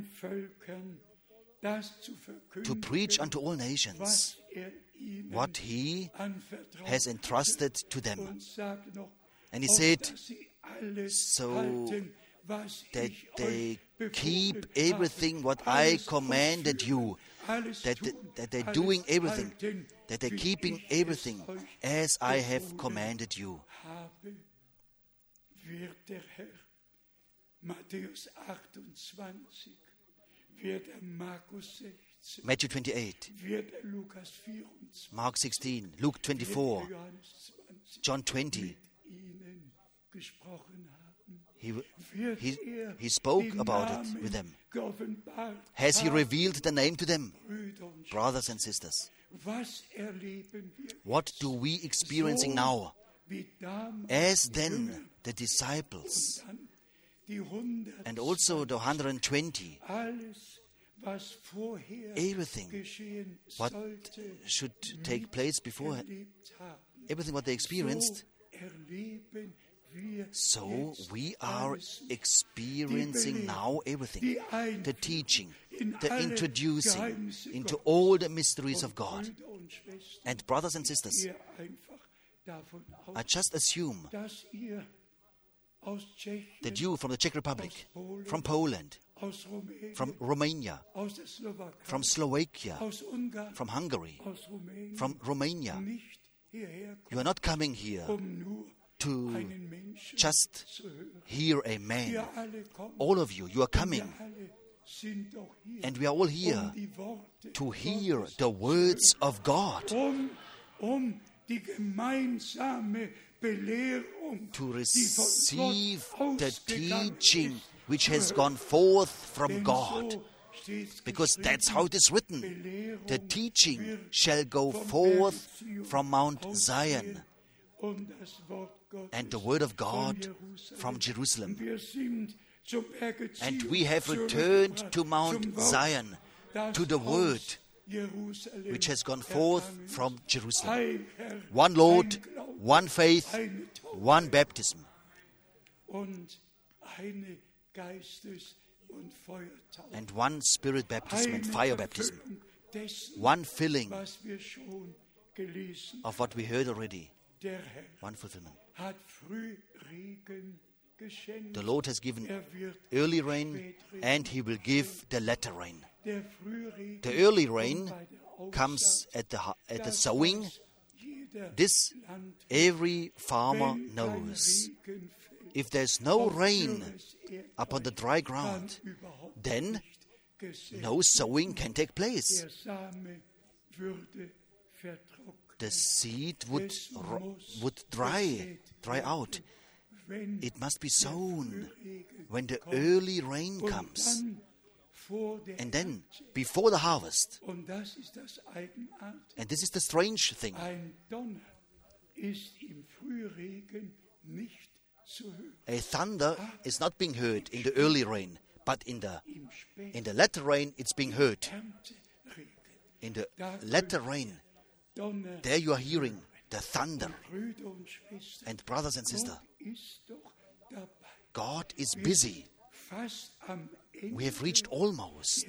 to preach unto all nations what He has entrusted to them. And He said, so that they keep everything what I commanded you, that, that they're doing everything, that they're keeping everything as I have commanded you. Matthew twenty-eight, Mark sixteen, Luke twenty-four, John twenty. He, he, he spoke about it with them. Has He revealed the name to them? Brothers and sisters, what do we experiencing now? As then the disciples and also the one hundred twenty, everything what should take place before, everything what they experienced, so we are experiencing now everything. The teaching, the introducing into all the mysteries of God. And brothers and sisters, I just assume that you from the Czech Republic, from Poland, from Romania, from Slovakia, from Hungary, from Romania, you are not coming here to just hear a man. All of you, you are coming. And we are all here to hear the words of God. To receive the teaching which has gone forth from God. Because that's how it is written. The teaching shall go forth from Mount Zion, and the word of God from Jerusalem. And we have returned to Mount Zion, to the word which has gone forth from Jerusalem. One Lord, one faith, one baptism. And one spirit baptism and fire baptism. One filling of what we heard already. One fulfillment. The Lord has given early rain, and He will give the latter rain. The early rain comes at the, at the sowing, this every farmer knows. If there's no rain upon the dry ground, then no sowing can take place. The seed would would dry, dry out. It must be sown when the early rain comes. And then, before the harvest. And this is the strange thing. A thunder is not being heard in the early rain, but in the in the latter rain it's being heard. In the latter rain, there you are hearing the thunder. And brothers and sisters, God is busy. We have reached almost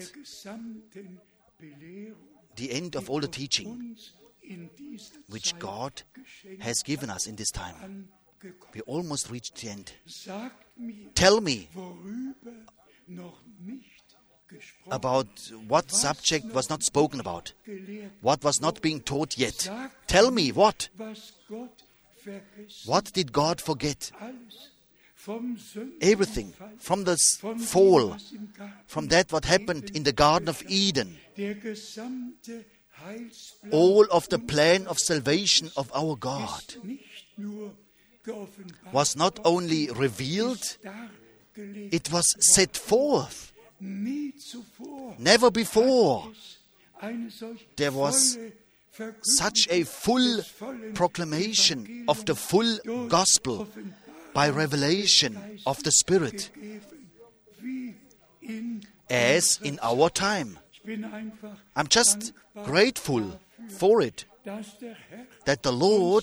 the end of all the teaching which God has given us in this time. We almost reached the end. Tell me about what subject was not spoken about, what was not being taught yet. Tell me what. What did God forget? Everything, from the fall, from that what happened in the Garden of Eden, all of the plan of salvation of our God was not only revealed, it was set forth. Never before there was such a full proclamation of the full gospel by revelation of the Spirit as in our time. I'm just grateful for it, that the Lord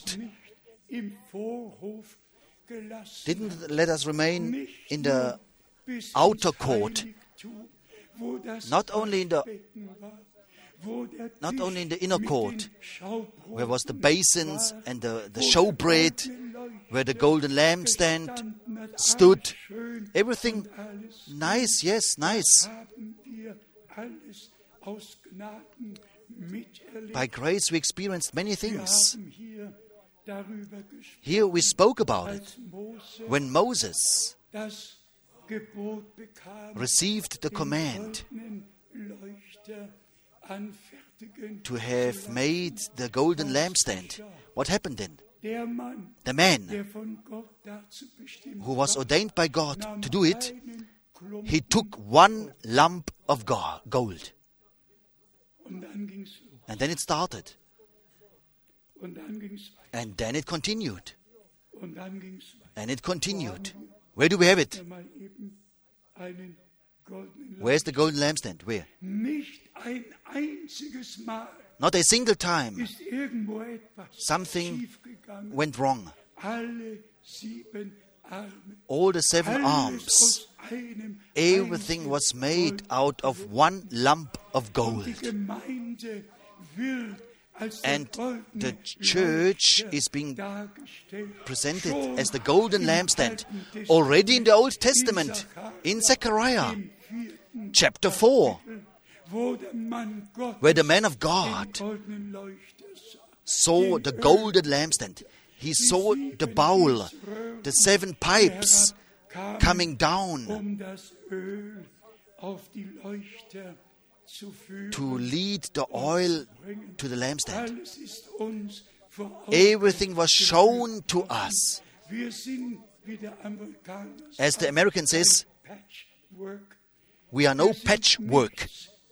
didn't let us remain in the outer court, not only in the not only in the inner court, where was the basins and the, the showbread, where the golden lampstand stood. Everything nice, yes, nice. By grace we experienced many things. Here we spoke about it when Moses received the command to have made the golden lampstand. What happened then? The man who was ordained by God to do it, he took one lump of gold. And then it started. And then it continued. And it continued. Where do we have it? Where's the golden lampstand? Where? Not a single time something went wrong. All the seven arms, everything was made out of one lump of gold. And the church is being presented as the golden lampstand already in the Old Testament, in Zechariah chapter four, where the man of God saw the golden lampstand. He saw the bowl, the seven pipes coming down to lead the oil to the lampstand. Everything was shown to us. As the American says, we are no patchwork.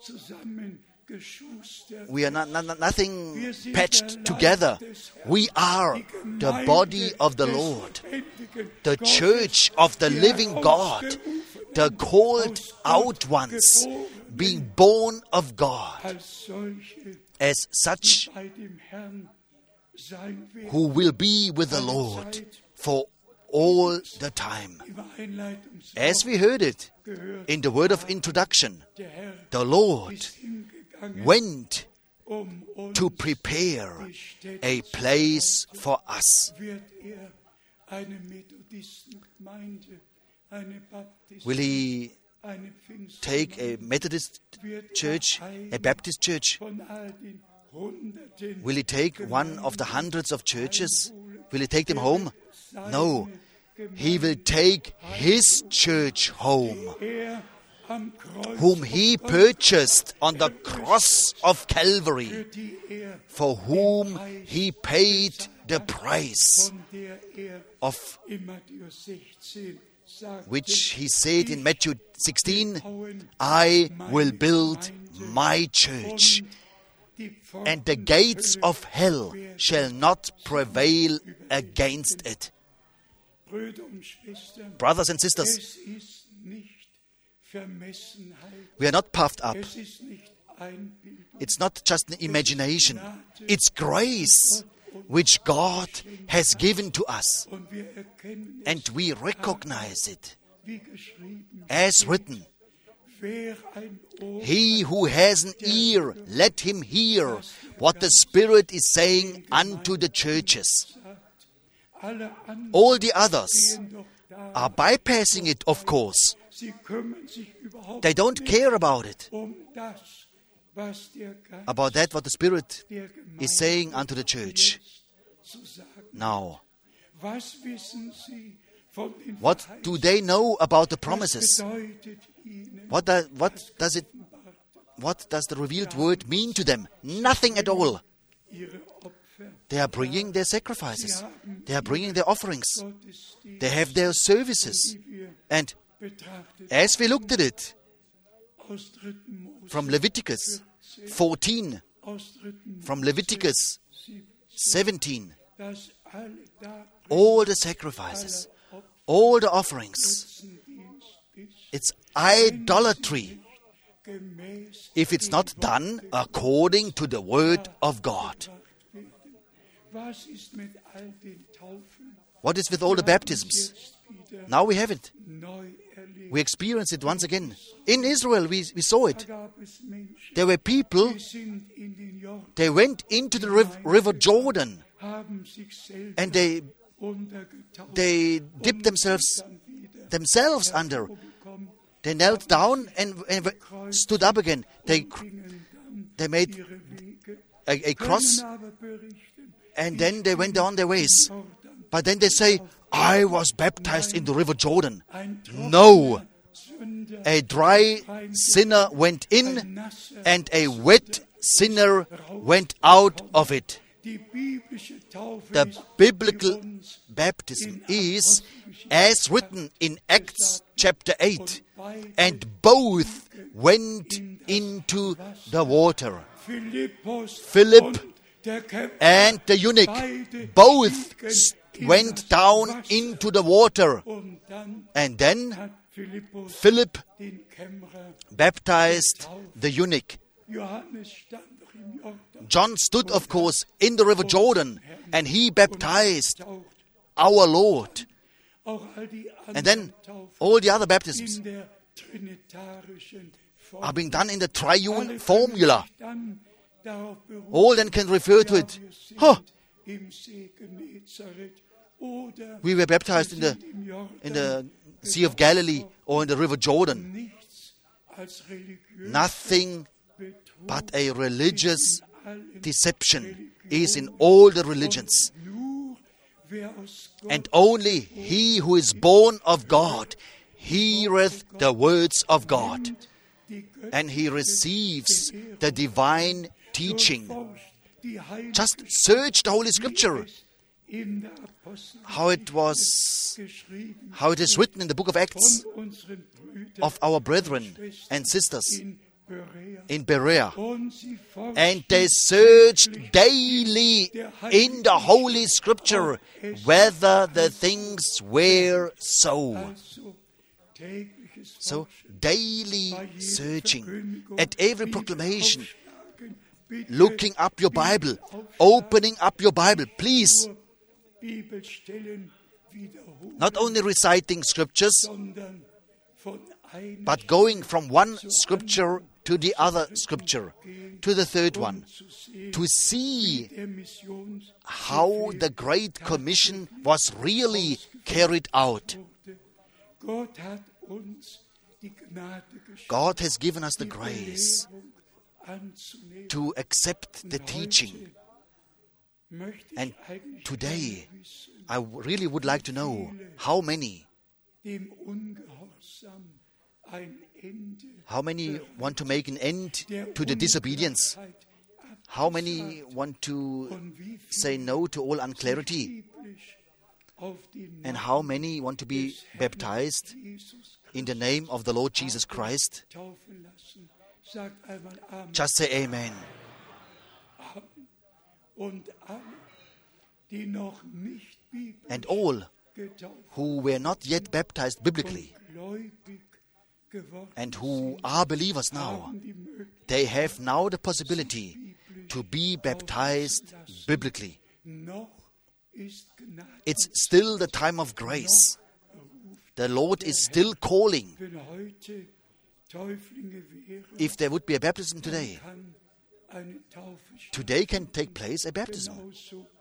We are not, not, nothing patched together. We are the body of the Lord, the church of the living God, the called out ones, being born of God. As such, who will be with the Lord for all the time. As we heard it in the word of introduction, the Lord went to prepare a place for us. Will He take a Methodist church, a Baptist church? Will he take one of the hundreds of churches? Will he take them home? No. He will take his church home, whom he purchased on the cross of Calvary, for whom he paid the price of which he said in Matthew sixteen, I will build my church, and the gates of hell shall not prevail against it. Brothers and sisters, we are not puffed up. It's not just an imagination. It's grace which God has given to us. And we recognize it as written. He who has an ear, let him hear what the Spirit is saying unto the churches. All the others are bypassing it, of course. They don't care about it. About that, what the Spirit is saying unto the church. Now, what do they know about the promises? What, do, what does it? What does the revealed word mean to them? Nothing at all. They are bringing their sacrifices. They are bringing their offerings. They have their services. And as we looked at it, from Leviticus fourteen, from Leviticus seventeen, all the sacrifices, all the offerings, it's idolatry if it's not done according to the Word of God. What is with all the baptisms? Now we have it. We experience it once again. In Israel, we, we saw it. There were people, they went into the riv- river Jordan and they, they dipped themselves, themselves under. They knelt down and, and stood up again. They, they made a, a cross and then they went on their ways. But then they say, I was baptized in the river Jordan. No. A dry sinner went in and a wet sinner went out of it. The biblical baptism is as written in Acts chapter eight, and both went into the water. Philip and the eunuch both went down into the water, and then Philip baptized the eunuch. John stood, of course, in the river Jordan, and he baptized our Lord. And then all the other baptisms are being done in the triune formula. All then can refer to it. Huh. We were baptized in the in the Sea of Galilee or in the River Jordan. Nothing but a religious deception is in all the religions. And only he who is born of God heareth the words of God, and he receives the divine teaching. Just search the Holy Scripture, how it was, how it is written in the book of Acts of our brethren and sisters in Berea. And they searched daily in the Holy Scripture whether the things were so. So, daily searching at every proclamation, looking up your Bible, opening up your Bible, please. Not only reciting scriptures, but going from one scripture to the other scripture, to the third one, to see how the Great Commission was really carried out. God has given us the grace to accept the teaching. And today, I really would like to know how many, how many want to make an end to the disobedience? How many want to say no to all unclarity? And how many want to be baptized in the name of the Lord Jesus Christ? Just say amen. And all who were not yet baptized biblically and who are believers now, they have now the possibility to be baptized biblically. It's still the time of grace. The Lord is still calling. If there would be a baptism today, today can take place a baptism.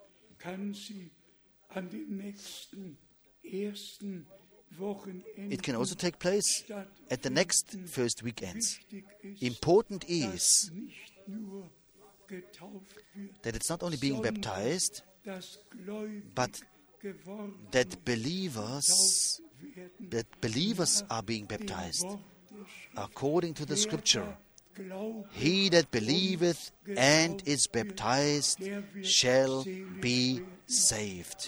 It can also take place at the next first weekends. Important is that it's not only being baptized, but that believers, that believers are being baptized according to the Scripture. He that believeth and is baptized shall be saved.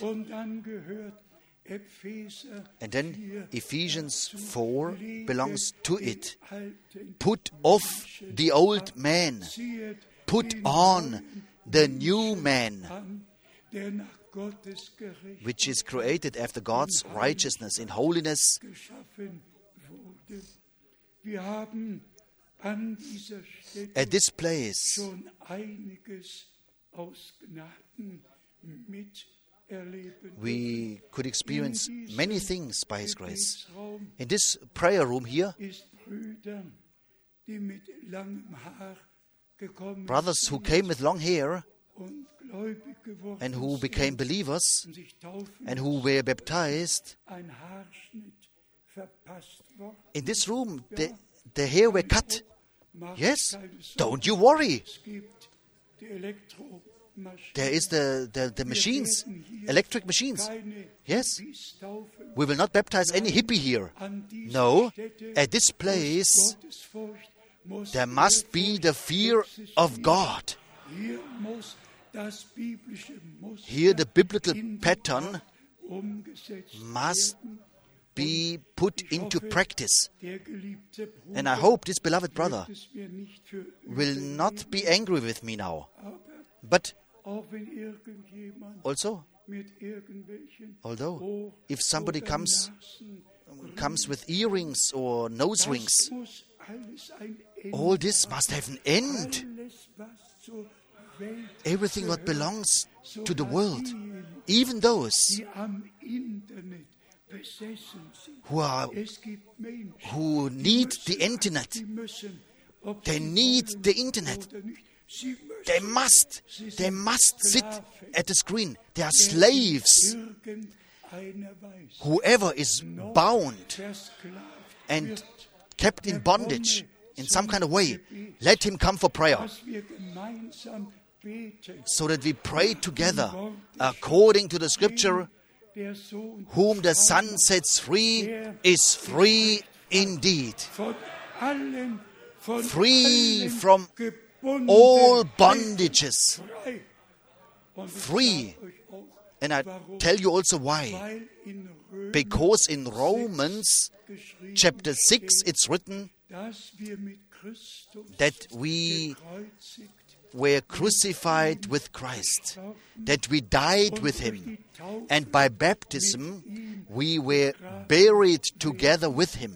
And then Ephesians four belongs to it. Put off the old man, put on the new man, which is created after God's righteousness in holiness. At this place, we could experience many things by His grace. In this prayer room here, brothers who came with long hair and who became believers and who were baptized, in this room, the, the hair were cut. Yes, don't you worry. There is the, the, the machines, electric machines. Yes, we will not baptize any hippie here. No, at this place, there must be the fear of God. Here the biblical pattern must be put into practice. And I hope this beloved brother will not be angry with me now. But also, although if somebody comes comes with earrings or nose rings, all this must have an end. Everything what belongs to the world, even those who are who need the internet, they need the internet. They must, they must sit at the screen. They are slaves. Whoever is bound and kept in bondage in some kind of way, let him come for prayer, so that we pray together according to the Scripture. Whom the Son sets free is free indeed. Free from all bondages. Free. And I tell you also why. Because in Romans chapter six it's written that we were crucified with Christ, that we died with Him, and by baptism we were buried together with Him.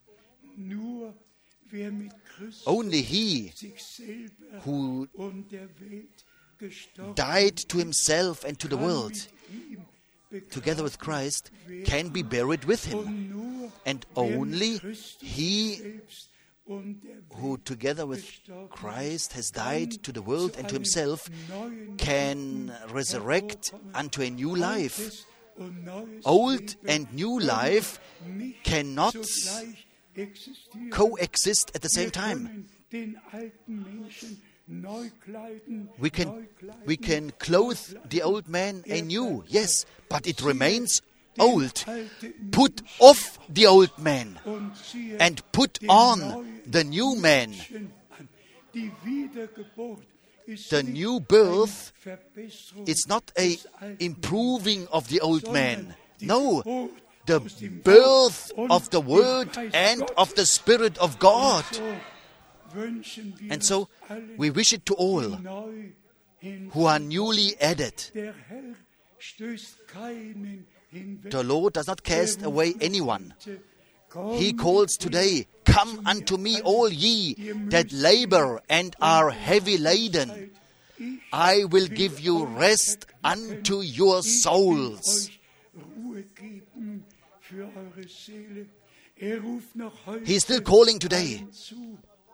Only he who died to himself and to the world together with Christ can be buried with Him. And only he who together with Christ has died to the world and to himself can resurrect unto a new life. Old and new life cannot existieren. coexist at the Wir same time. können den alten Menschen neu kleiden, We can, neu kleiden, we can clothe the old man anew, yes, but it remains old. Put off the old man und siehe and put den on neuen the new man. Menschen an. Die Wiedergeburt ist The nicht new birth eine Verbesserung It's not a des alten improving of the old man. Menschen, die No, Geburt the aus dem birth Wort und of the dem Word Geist and Gottes. of the Spirit of God. So wünschen wir And so allen, we wish it to all die neu hin- who are newly added. Der Herr stößt keinen hinweg. The Lord does not cast away anyone. Komm, He calls today, "Come unto me, all ye that labor and are heavy laden. I will give you rest unto your ich will souls." euch Ruhe geben für eure Seele. Er ruft noch heute He is still calling today. allen zu,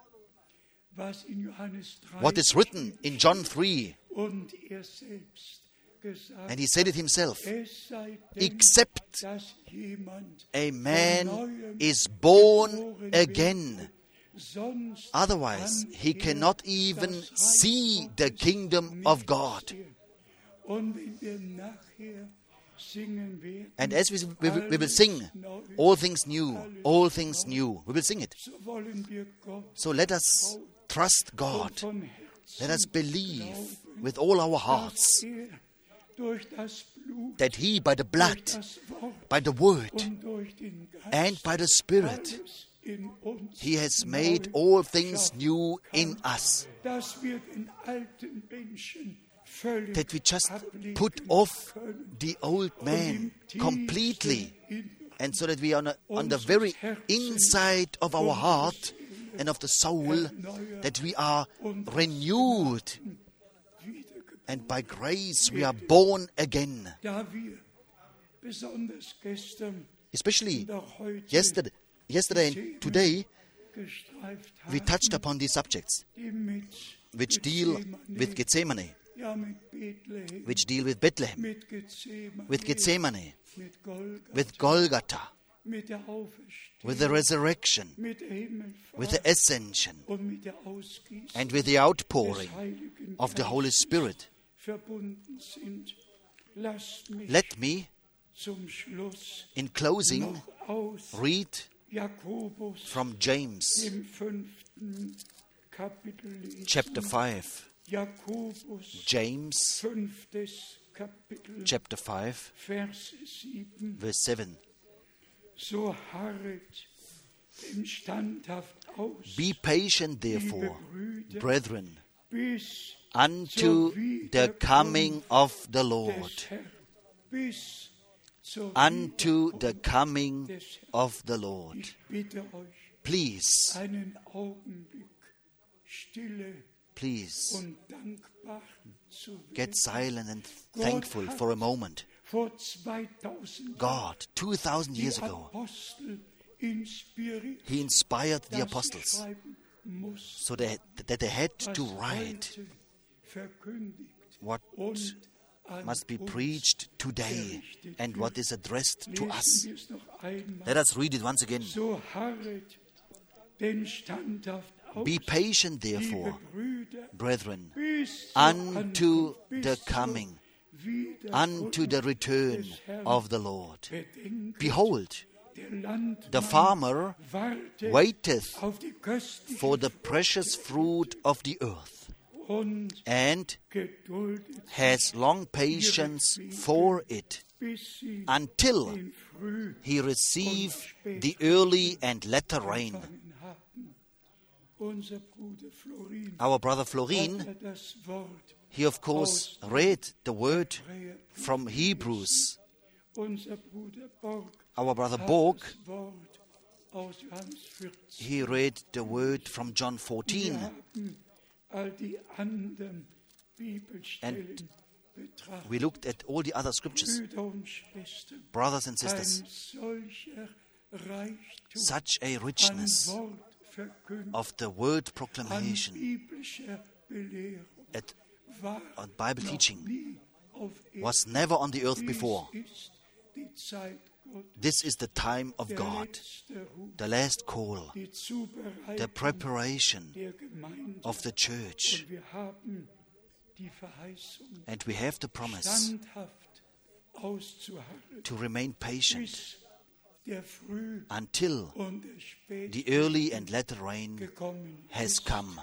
was in Johannes drei What is written in John three, und er selbst gesagt, and he said it himself, es sei denn, except dass jemand a von man neuem is born geboren again. wird, sonst Otherwise, kann he er cannot even das Reich see the Gottes kingdom of nicht God. sehen. Und wenn wir nachher singen werden, And as we, we, will- we will sing, all things new, all things new, we will sing it. so wollen wir Gott So let us trust God. von Let Herzen us believe with all our dass hearts er durch das Blut, that he, by the durch blood, das Wort by the word, und durch den Geist and by the Spirit, alles in uns he has neu made all things schaffen new in kann, us. dass wir den alten Menschen völlig That we just ablegen put off können the old und man im tiefsten completely. Inneren And so that we are on, a, on the very inside of our heart and of the soul, that we are renewed. wiedergeboren. And by grace we are born again. Da wir besonders gestern Especially und auch heute yesterday, yesterday and today, gestreift we haben, touched upon these subjects die mit which deal Gethsemane, with Gethsemane, ja, mit Bethlehem, which deal with Bethlehem, mit Gethsemane, with Gethsemane, mit Golgatha, with Golgotha, mit der Auferstehung, with the resurrection, mit der Himmelfahrt with the ascension, und mit der Ausgießung and with the outpouring des Heiligen of the Holy Geistes Spirit. verbunden sind. Lasst mich Let me, zum Schluss in closing, noch aus read Jakobus, from James dem fünften Kapitel lesen. chapter five. Jakobus, James fünftes Kapitel, chapter five, Vers sieben. verse seven. So harret denn standhaft aus, Be patient, liebe therefore, Brüder, brethren, bis unto the coming of the Lord. des Herrn, bis zur Unto the Wiederkunft coming des Herrn. of the Lord. Ich bitte euch, Please, einen Augenblick stille please, und dankbar zu werden. get silent and thankful for a moment. Vor zweitausend God, two thousand years die ago, Apostel inspiriert, He inspired the dass apostles sie schreiben mussten, so they, that they had was to write heute verkündigt what und an must be uns preached today gerichtet and wird. what is addressed to Lesen us. wir es noch einmal. Let us read it once again. So harret denn standhaft aus, Be patient, liebe therefore, Brüder, brethren, bis zur unto Ankunft, bis the zur coming, Wiederkunft unto the return des Herrn. of the Lord. Bedenket, Behold, der Landmann the farmer wartet waiteth auf die köstliche for the precious fruit of the earth, und and geduldet has long patience for it, bis sie until den Früh he receive the early and latter rain. angefangen haben. Unser Bruder Florin Our brother hat Florin, ja das Wort he of course read the word from Hebrews. Unser Bruder Borg Our brother hat Borg, das Wort aus Johannes vierzehn. he read the word from John Wir fourteen. haben all die anderen Bibelstellen betrachtet. We looked at all the other scriptures. Brüder und Schwestern, Brothers and ein sisters, solcher Reichtum such a an richness Wortverkündigung, of the word an proclamation, biblischer Belehrung at, war on Bible noch teaching, nie auf Erden. was never on the earth before. Dies ist die Zeit This is the time of God, the last call, the preparation of the church. And we have the promise to remain patient until the early and latter rain has come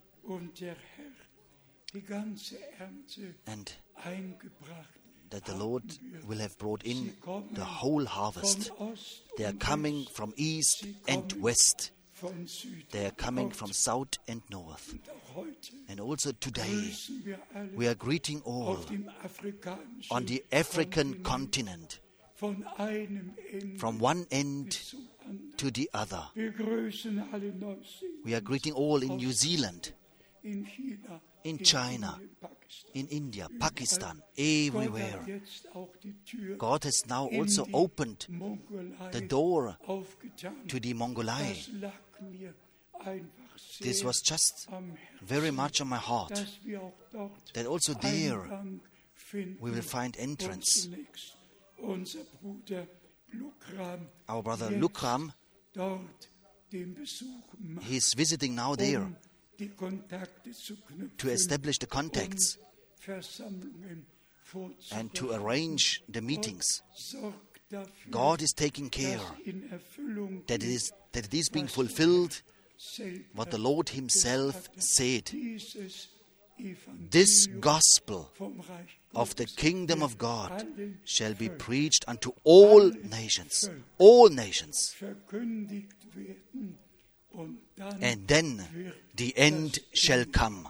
and that the Lord will have brought in the whole harvest. They are coming from east and west. They are coming from south and north. And also today, we are greeting all on the African continent, from one end to the other. We are greeting all in New Zealand, in China, in India, Pakistan, everywhere. God has now also opened the door to the Mongolei. This was just very much on my heart, that also there we will find entrance. Our brother Lukram, he is visiting now there to establish the contacts and to arrange the meetings. God is taking care that it is, that it is being fulfilled what the Lord Himself said. This gospel of the kingdom of God shall be preached unto all nations, all nations. And then the end shall come.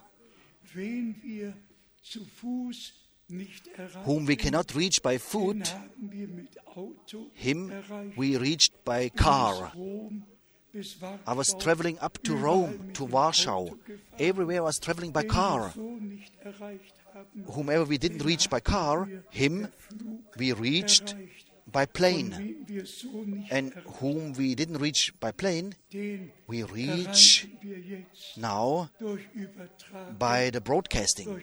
Whom we cannot reach by foot, him we reached by car. I was traveling up to Rome, to Warsaw. Everywhere I was traveling by car. Whomever we didn't reach by car, him we reached by plane. And whom we didn't reach by plane, we reach now by the broadcasting,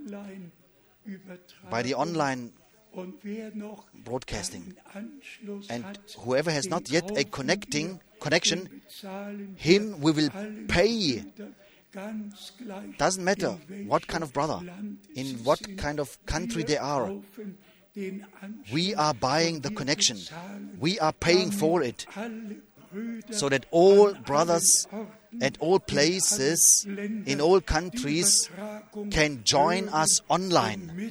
by the online broadcasting. And whoever has not yet a connecting connection, him we will pay. Doesn't matter what kind of brother, in what kind of country they are. We are buying the connection. We are paying for it, so that all brothers at all places, in all countries, can join us online,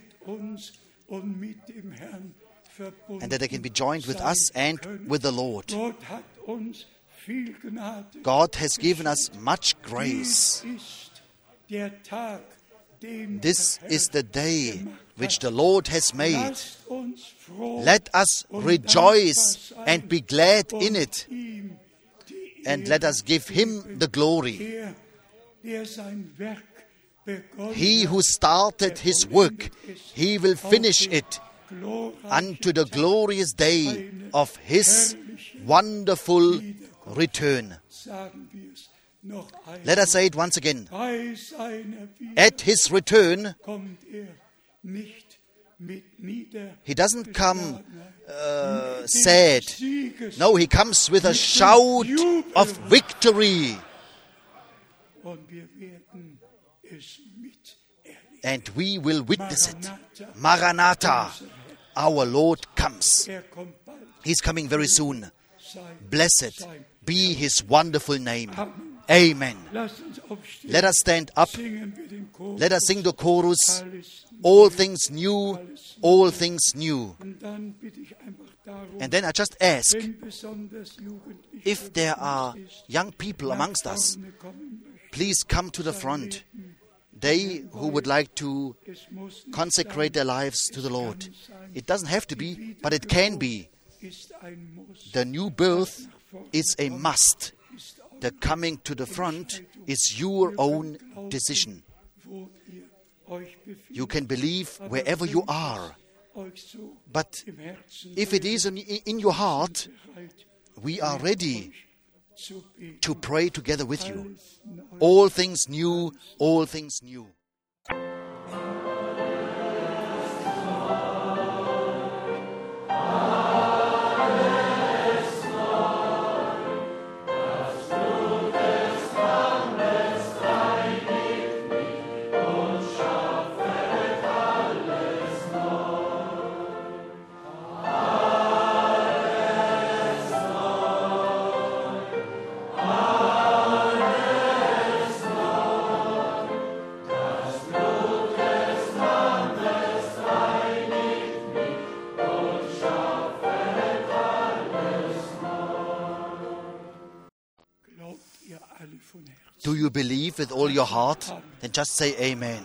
and that they can be joined with us and with the Lord. God has given us much grace. This is the day which the Lord has made. Let us rejoice and be glad in it, and let us give Him the glory. He who started His work, He will finish it unto the glorious day of His wonderful return. Let us say it once again. At His return, He doesn't come uh, sad. No, He comes with a shout of victory. And we will witness it. Maranatha, our Lord comes. He's coming very soon. Blessed be His wonderful name. Amen. Let us stand up. Let us sing the chorus. All things new, all things new. And then I just ask, if there are young people amongst us, please come to the front. They who would like to consecrate their lives to the Lord. It doesn't have to be, but it can be. The new birth is a must. The coming to the front is your own decision. You can believe wherever you are. But if it is in, in your heart, we are ready to pray together with you. All things new, all things new. Amen. Do you believe with all your heart? Then just say Amen.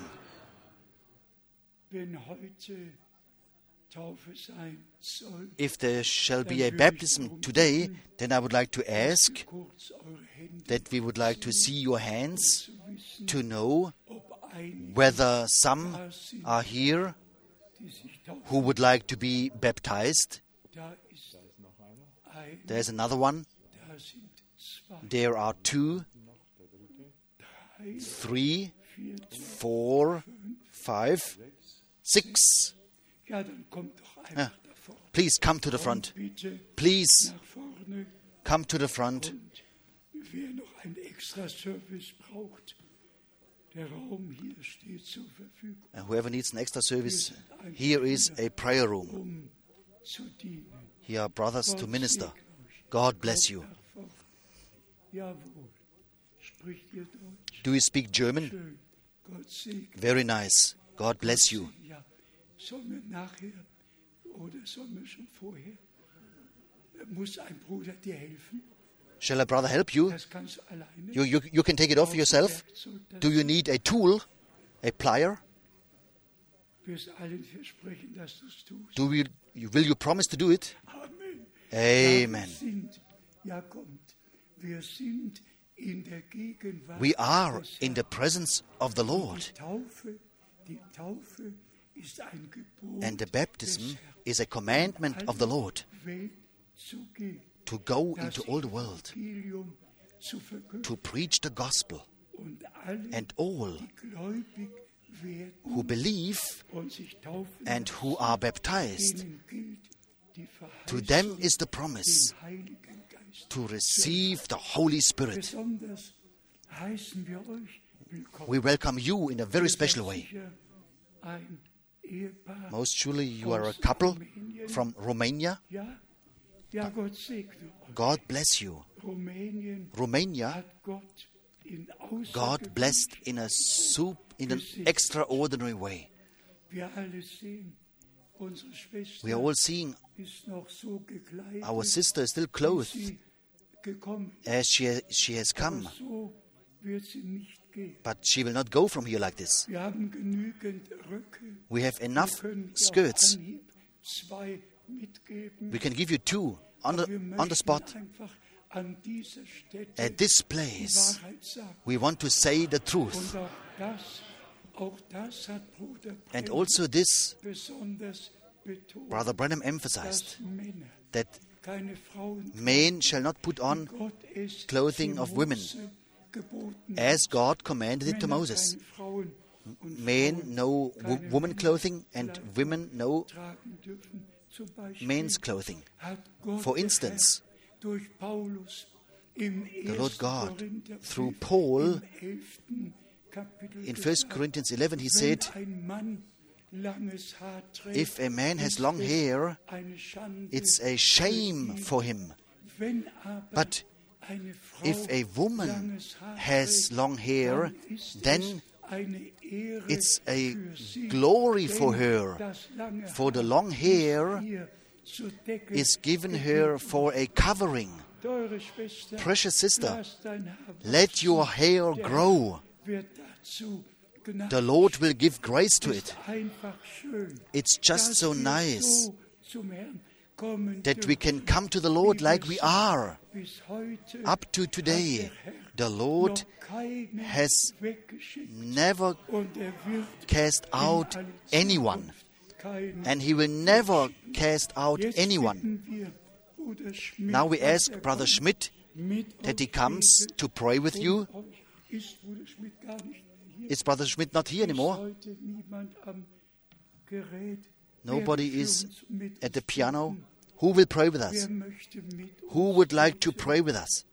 Wenn heute Taufe sein soll, If there shall be a baptism today, then I would like to ask kurz eure Hände, that we would like to see your hands zu wissen, to know ob einige whether some da sind, are here die sich taufen. who would like to be baptized. Da ist ein, There's another one. da sind zwei, There are two, drei, three, vier, four, five, six. ja, dann kommt doch einfach davor. Please come to the front. Bitte Please nach vorne. come to the front. Und wer noch einen extra Service braucht, der Raum hier steht zur Verfügung, And whoever needs an extra service, here is a prayer room. um zu dienen. Here are brothers to Gott minister. segne euch. God bless you. Hervor. Jawohl. Spricht ihr Deutsch? Do you speak German? Schön. Gott segne. Very nice. God bless you. Ja. Sollen wir nachher oder sollen wir schon vorher? Muss ein Bruder dir helfen? Shall a brother help you? Das kannst du alleine. You, you, you can take it off yourself. Do you need a tool? A plier? Wirst allen versprechen, dass du es tust. Do you, you, will you promise to do it? Amen. Amen. Wir sind, ja kommt, wir sind in der Gegenwart We are des in the presence of the Die Lord. Taufe, die Taufe ist ein Gebot And the des baptism Herrn, is a commandment of the Lord Welt zu gehen, to go das into all the world, Evangelium zu verkünden to preach the gospel. und alle, And all die gläubig werden who believe und sich taufen, and who are baptized, denen gilt die to Verheißung, them is the promise den Heiligen Geist. to receive the Holy Spirit. Besonders heißen wir euch willkommen. We welcome you in a very special way. Sicher ein Ehepaar Most surely you are a couple from Romania. Ja, ja, Gott segne euch. God bless you. Rumänien Romania, hat Gott in God blessed in a soup, in an extraordinary way. Wir alle sehen, unsere Schwester We are all seeing ist noch so gekleidet, our sister is still wie clothed sie gekommen ist. as she, she has come, Aber so wird sie nicht gehen. but she will not go from here like this. Wir haben genügend Röcke. We have Wir enough können ihr auf skirts. Anhieb zwei mitgeben. We can give you two on Aber the, wir on the möchten spot. einfach an dieser Stätte At this die place, Wahrheit sagen. we want to say the truth. Und auch das, auch das hat Bruder And Branham also this, besonders betont, Brother Branham dass emphasized, Männer that keine Frauen men shall not put on Gott es clothing dem of women, Mose geboten as hat. God commanded it to Männer Moses. keine Frauen und Men Frauen know wo- keine woman clothing and Kleider women know tragen dürfen. Zum Beispiel men's clothing. hat Gott For der instance, Herr durch Paulus im the Lord God, Korintherbrief through Paul, im elften Kapitel in First gesagt, Corinthians eleven, he said, wenn ein Mann langes Haar trägt, if a man has ist long es hair, eine Schande it's a für shame ihn. for him. Wenn aber But eine Frau if a woman langes Haar has trägt, long hair, dann ist then es eine Ehre it's a für sie, glory denn for her. das lange For the Haar long hair ist ihr zur Decke is given gegeben. her for a covering. Teure Schwester, Precious sister, lass dein Haar let wachsen. your hair Der grow. Herr wird dazu Gnade The Lord will give grace to ist it. einfach schön, It's just dass so wir nice so zum Herrn kommen that we can dürfen, come to the Lord wie like wir we sind. are. Bis heute Up to hat today, der Herr the Lord noch keinen has weggeschickt never und er wird cast in out alle anyone, Zukunft keinen and He will never cast out Jetzt anyone. bitten wir Bruder Schmidt, Now we dass ask er Brother kommt, Schmidt mit that he euch comes betet to pray with und you. euch. Ist Bruder Schmidt gar nicht hier? Is Brother Schmidt not here Ist anymore? heute niemand am Gerät? Nobody Wer is für uns mit at the uns piano. beten? Who will pray with us? Wer möchte mit Who uns would like to beten? pray with us?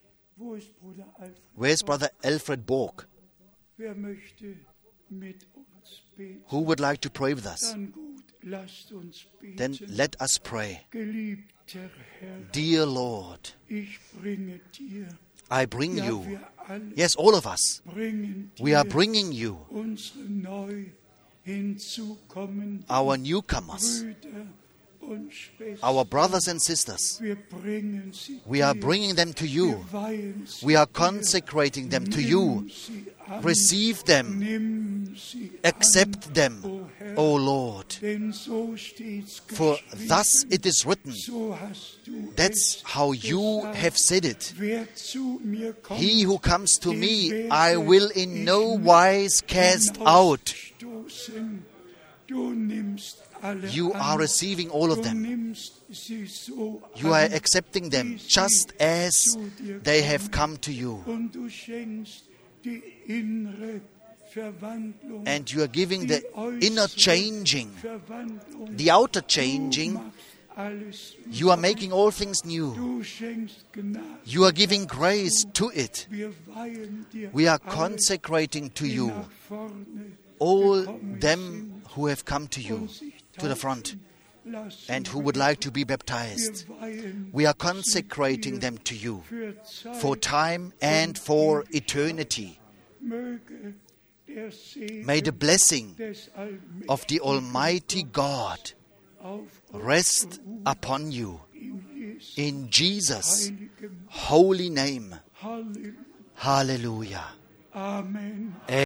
Wo ist Bruder Alfred? Where's Brother Alfred Borg? Wer möchte mit uns beten? Who would like to pray with us? Dann gut, lasst uns beten. Then let us pray. Geliebter Herr, Dear Lord, ich bringe dir, I bring ja, you. wir alle Yes, all of us. bringen We are dir bringing you, unsere neu hinzukommenden our newcomers, Brüder und Schwestern, our brothers and sisters, wir bringen sie we are dir. bringing them to Wir you. weihen sie We are dir. consecrating them to Nimm you. sie an. Receive them. Nimm sie Accept an, them, o Herr. O Lord. Denn so steht's For geschrieben. thus it is written. So hast du That's es how you gesagt. have said it. Wer zu mir kommt, He who comes to den me, werde I will in ich no nicht wise cast out. hinausstoßen. Du nimmst alle You an. are receiving all of Du them. nimmst sie so You are an, accepting them wie sie just as zu dir they have kommen. come to you. Und du schenkst die innere Verwandlung, And you are giving the die inner äußere changing, Verwandlung. the outer Du changing. machst alles You are neu. making all things new. Du schenkst Gnade. You are giving grace to it. Wir weihen dir We are alle, consecrating to die you nach vorne all gekommen them who have come to sind you, und sich to the front, taufen lassen and who would like to be Wir baptized. weihen We are sie consecrating dir them to you für Zeit for time and for eternity. möge der Segen May the blessing des Allmächtigen of the Almighty God auf uns rest ruhen upon you in Jesu in Jesus' heiligem holy name. Halleluja. Hallelujah. Amen.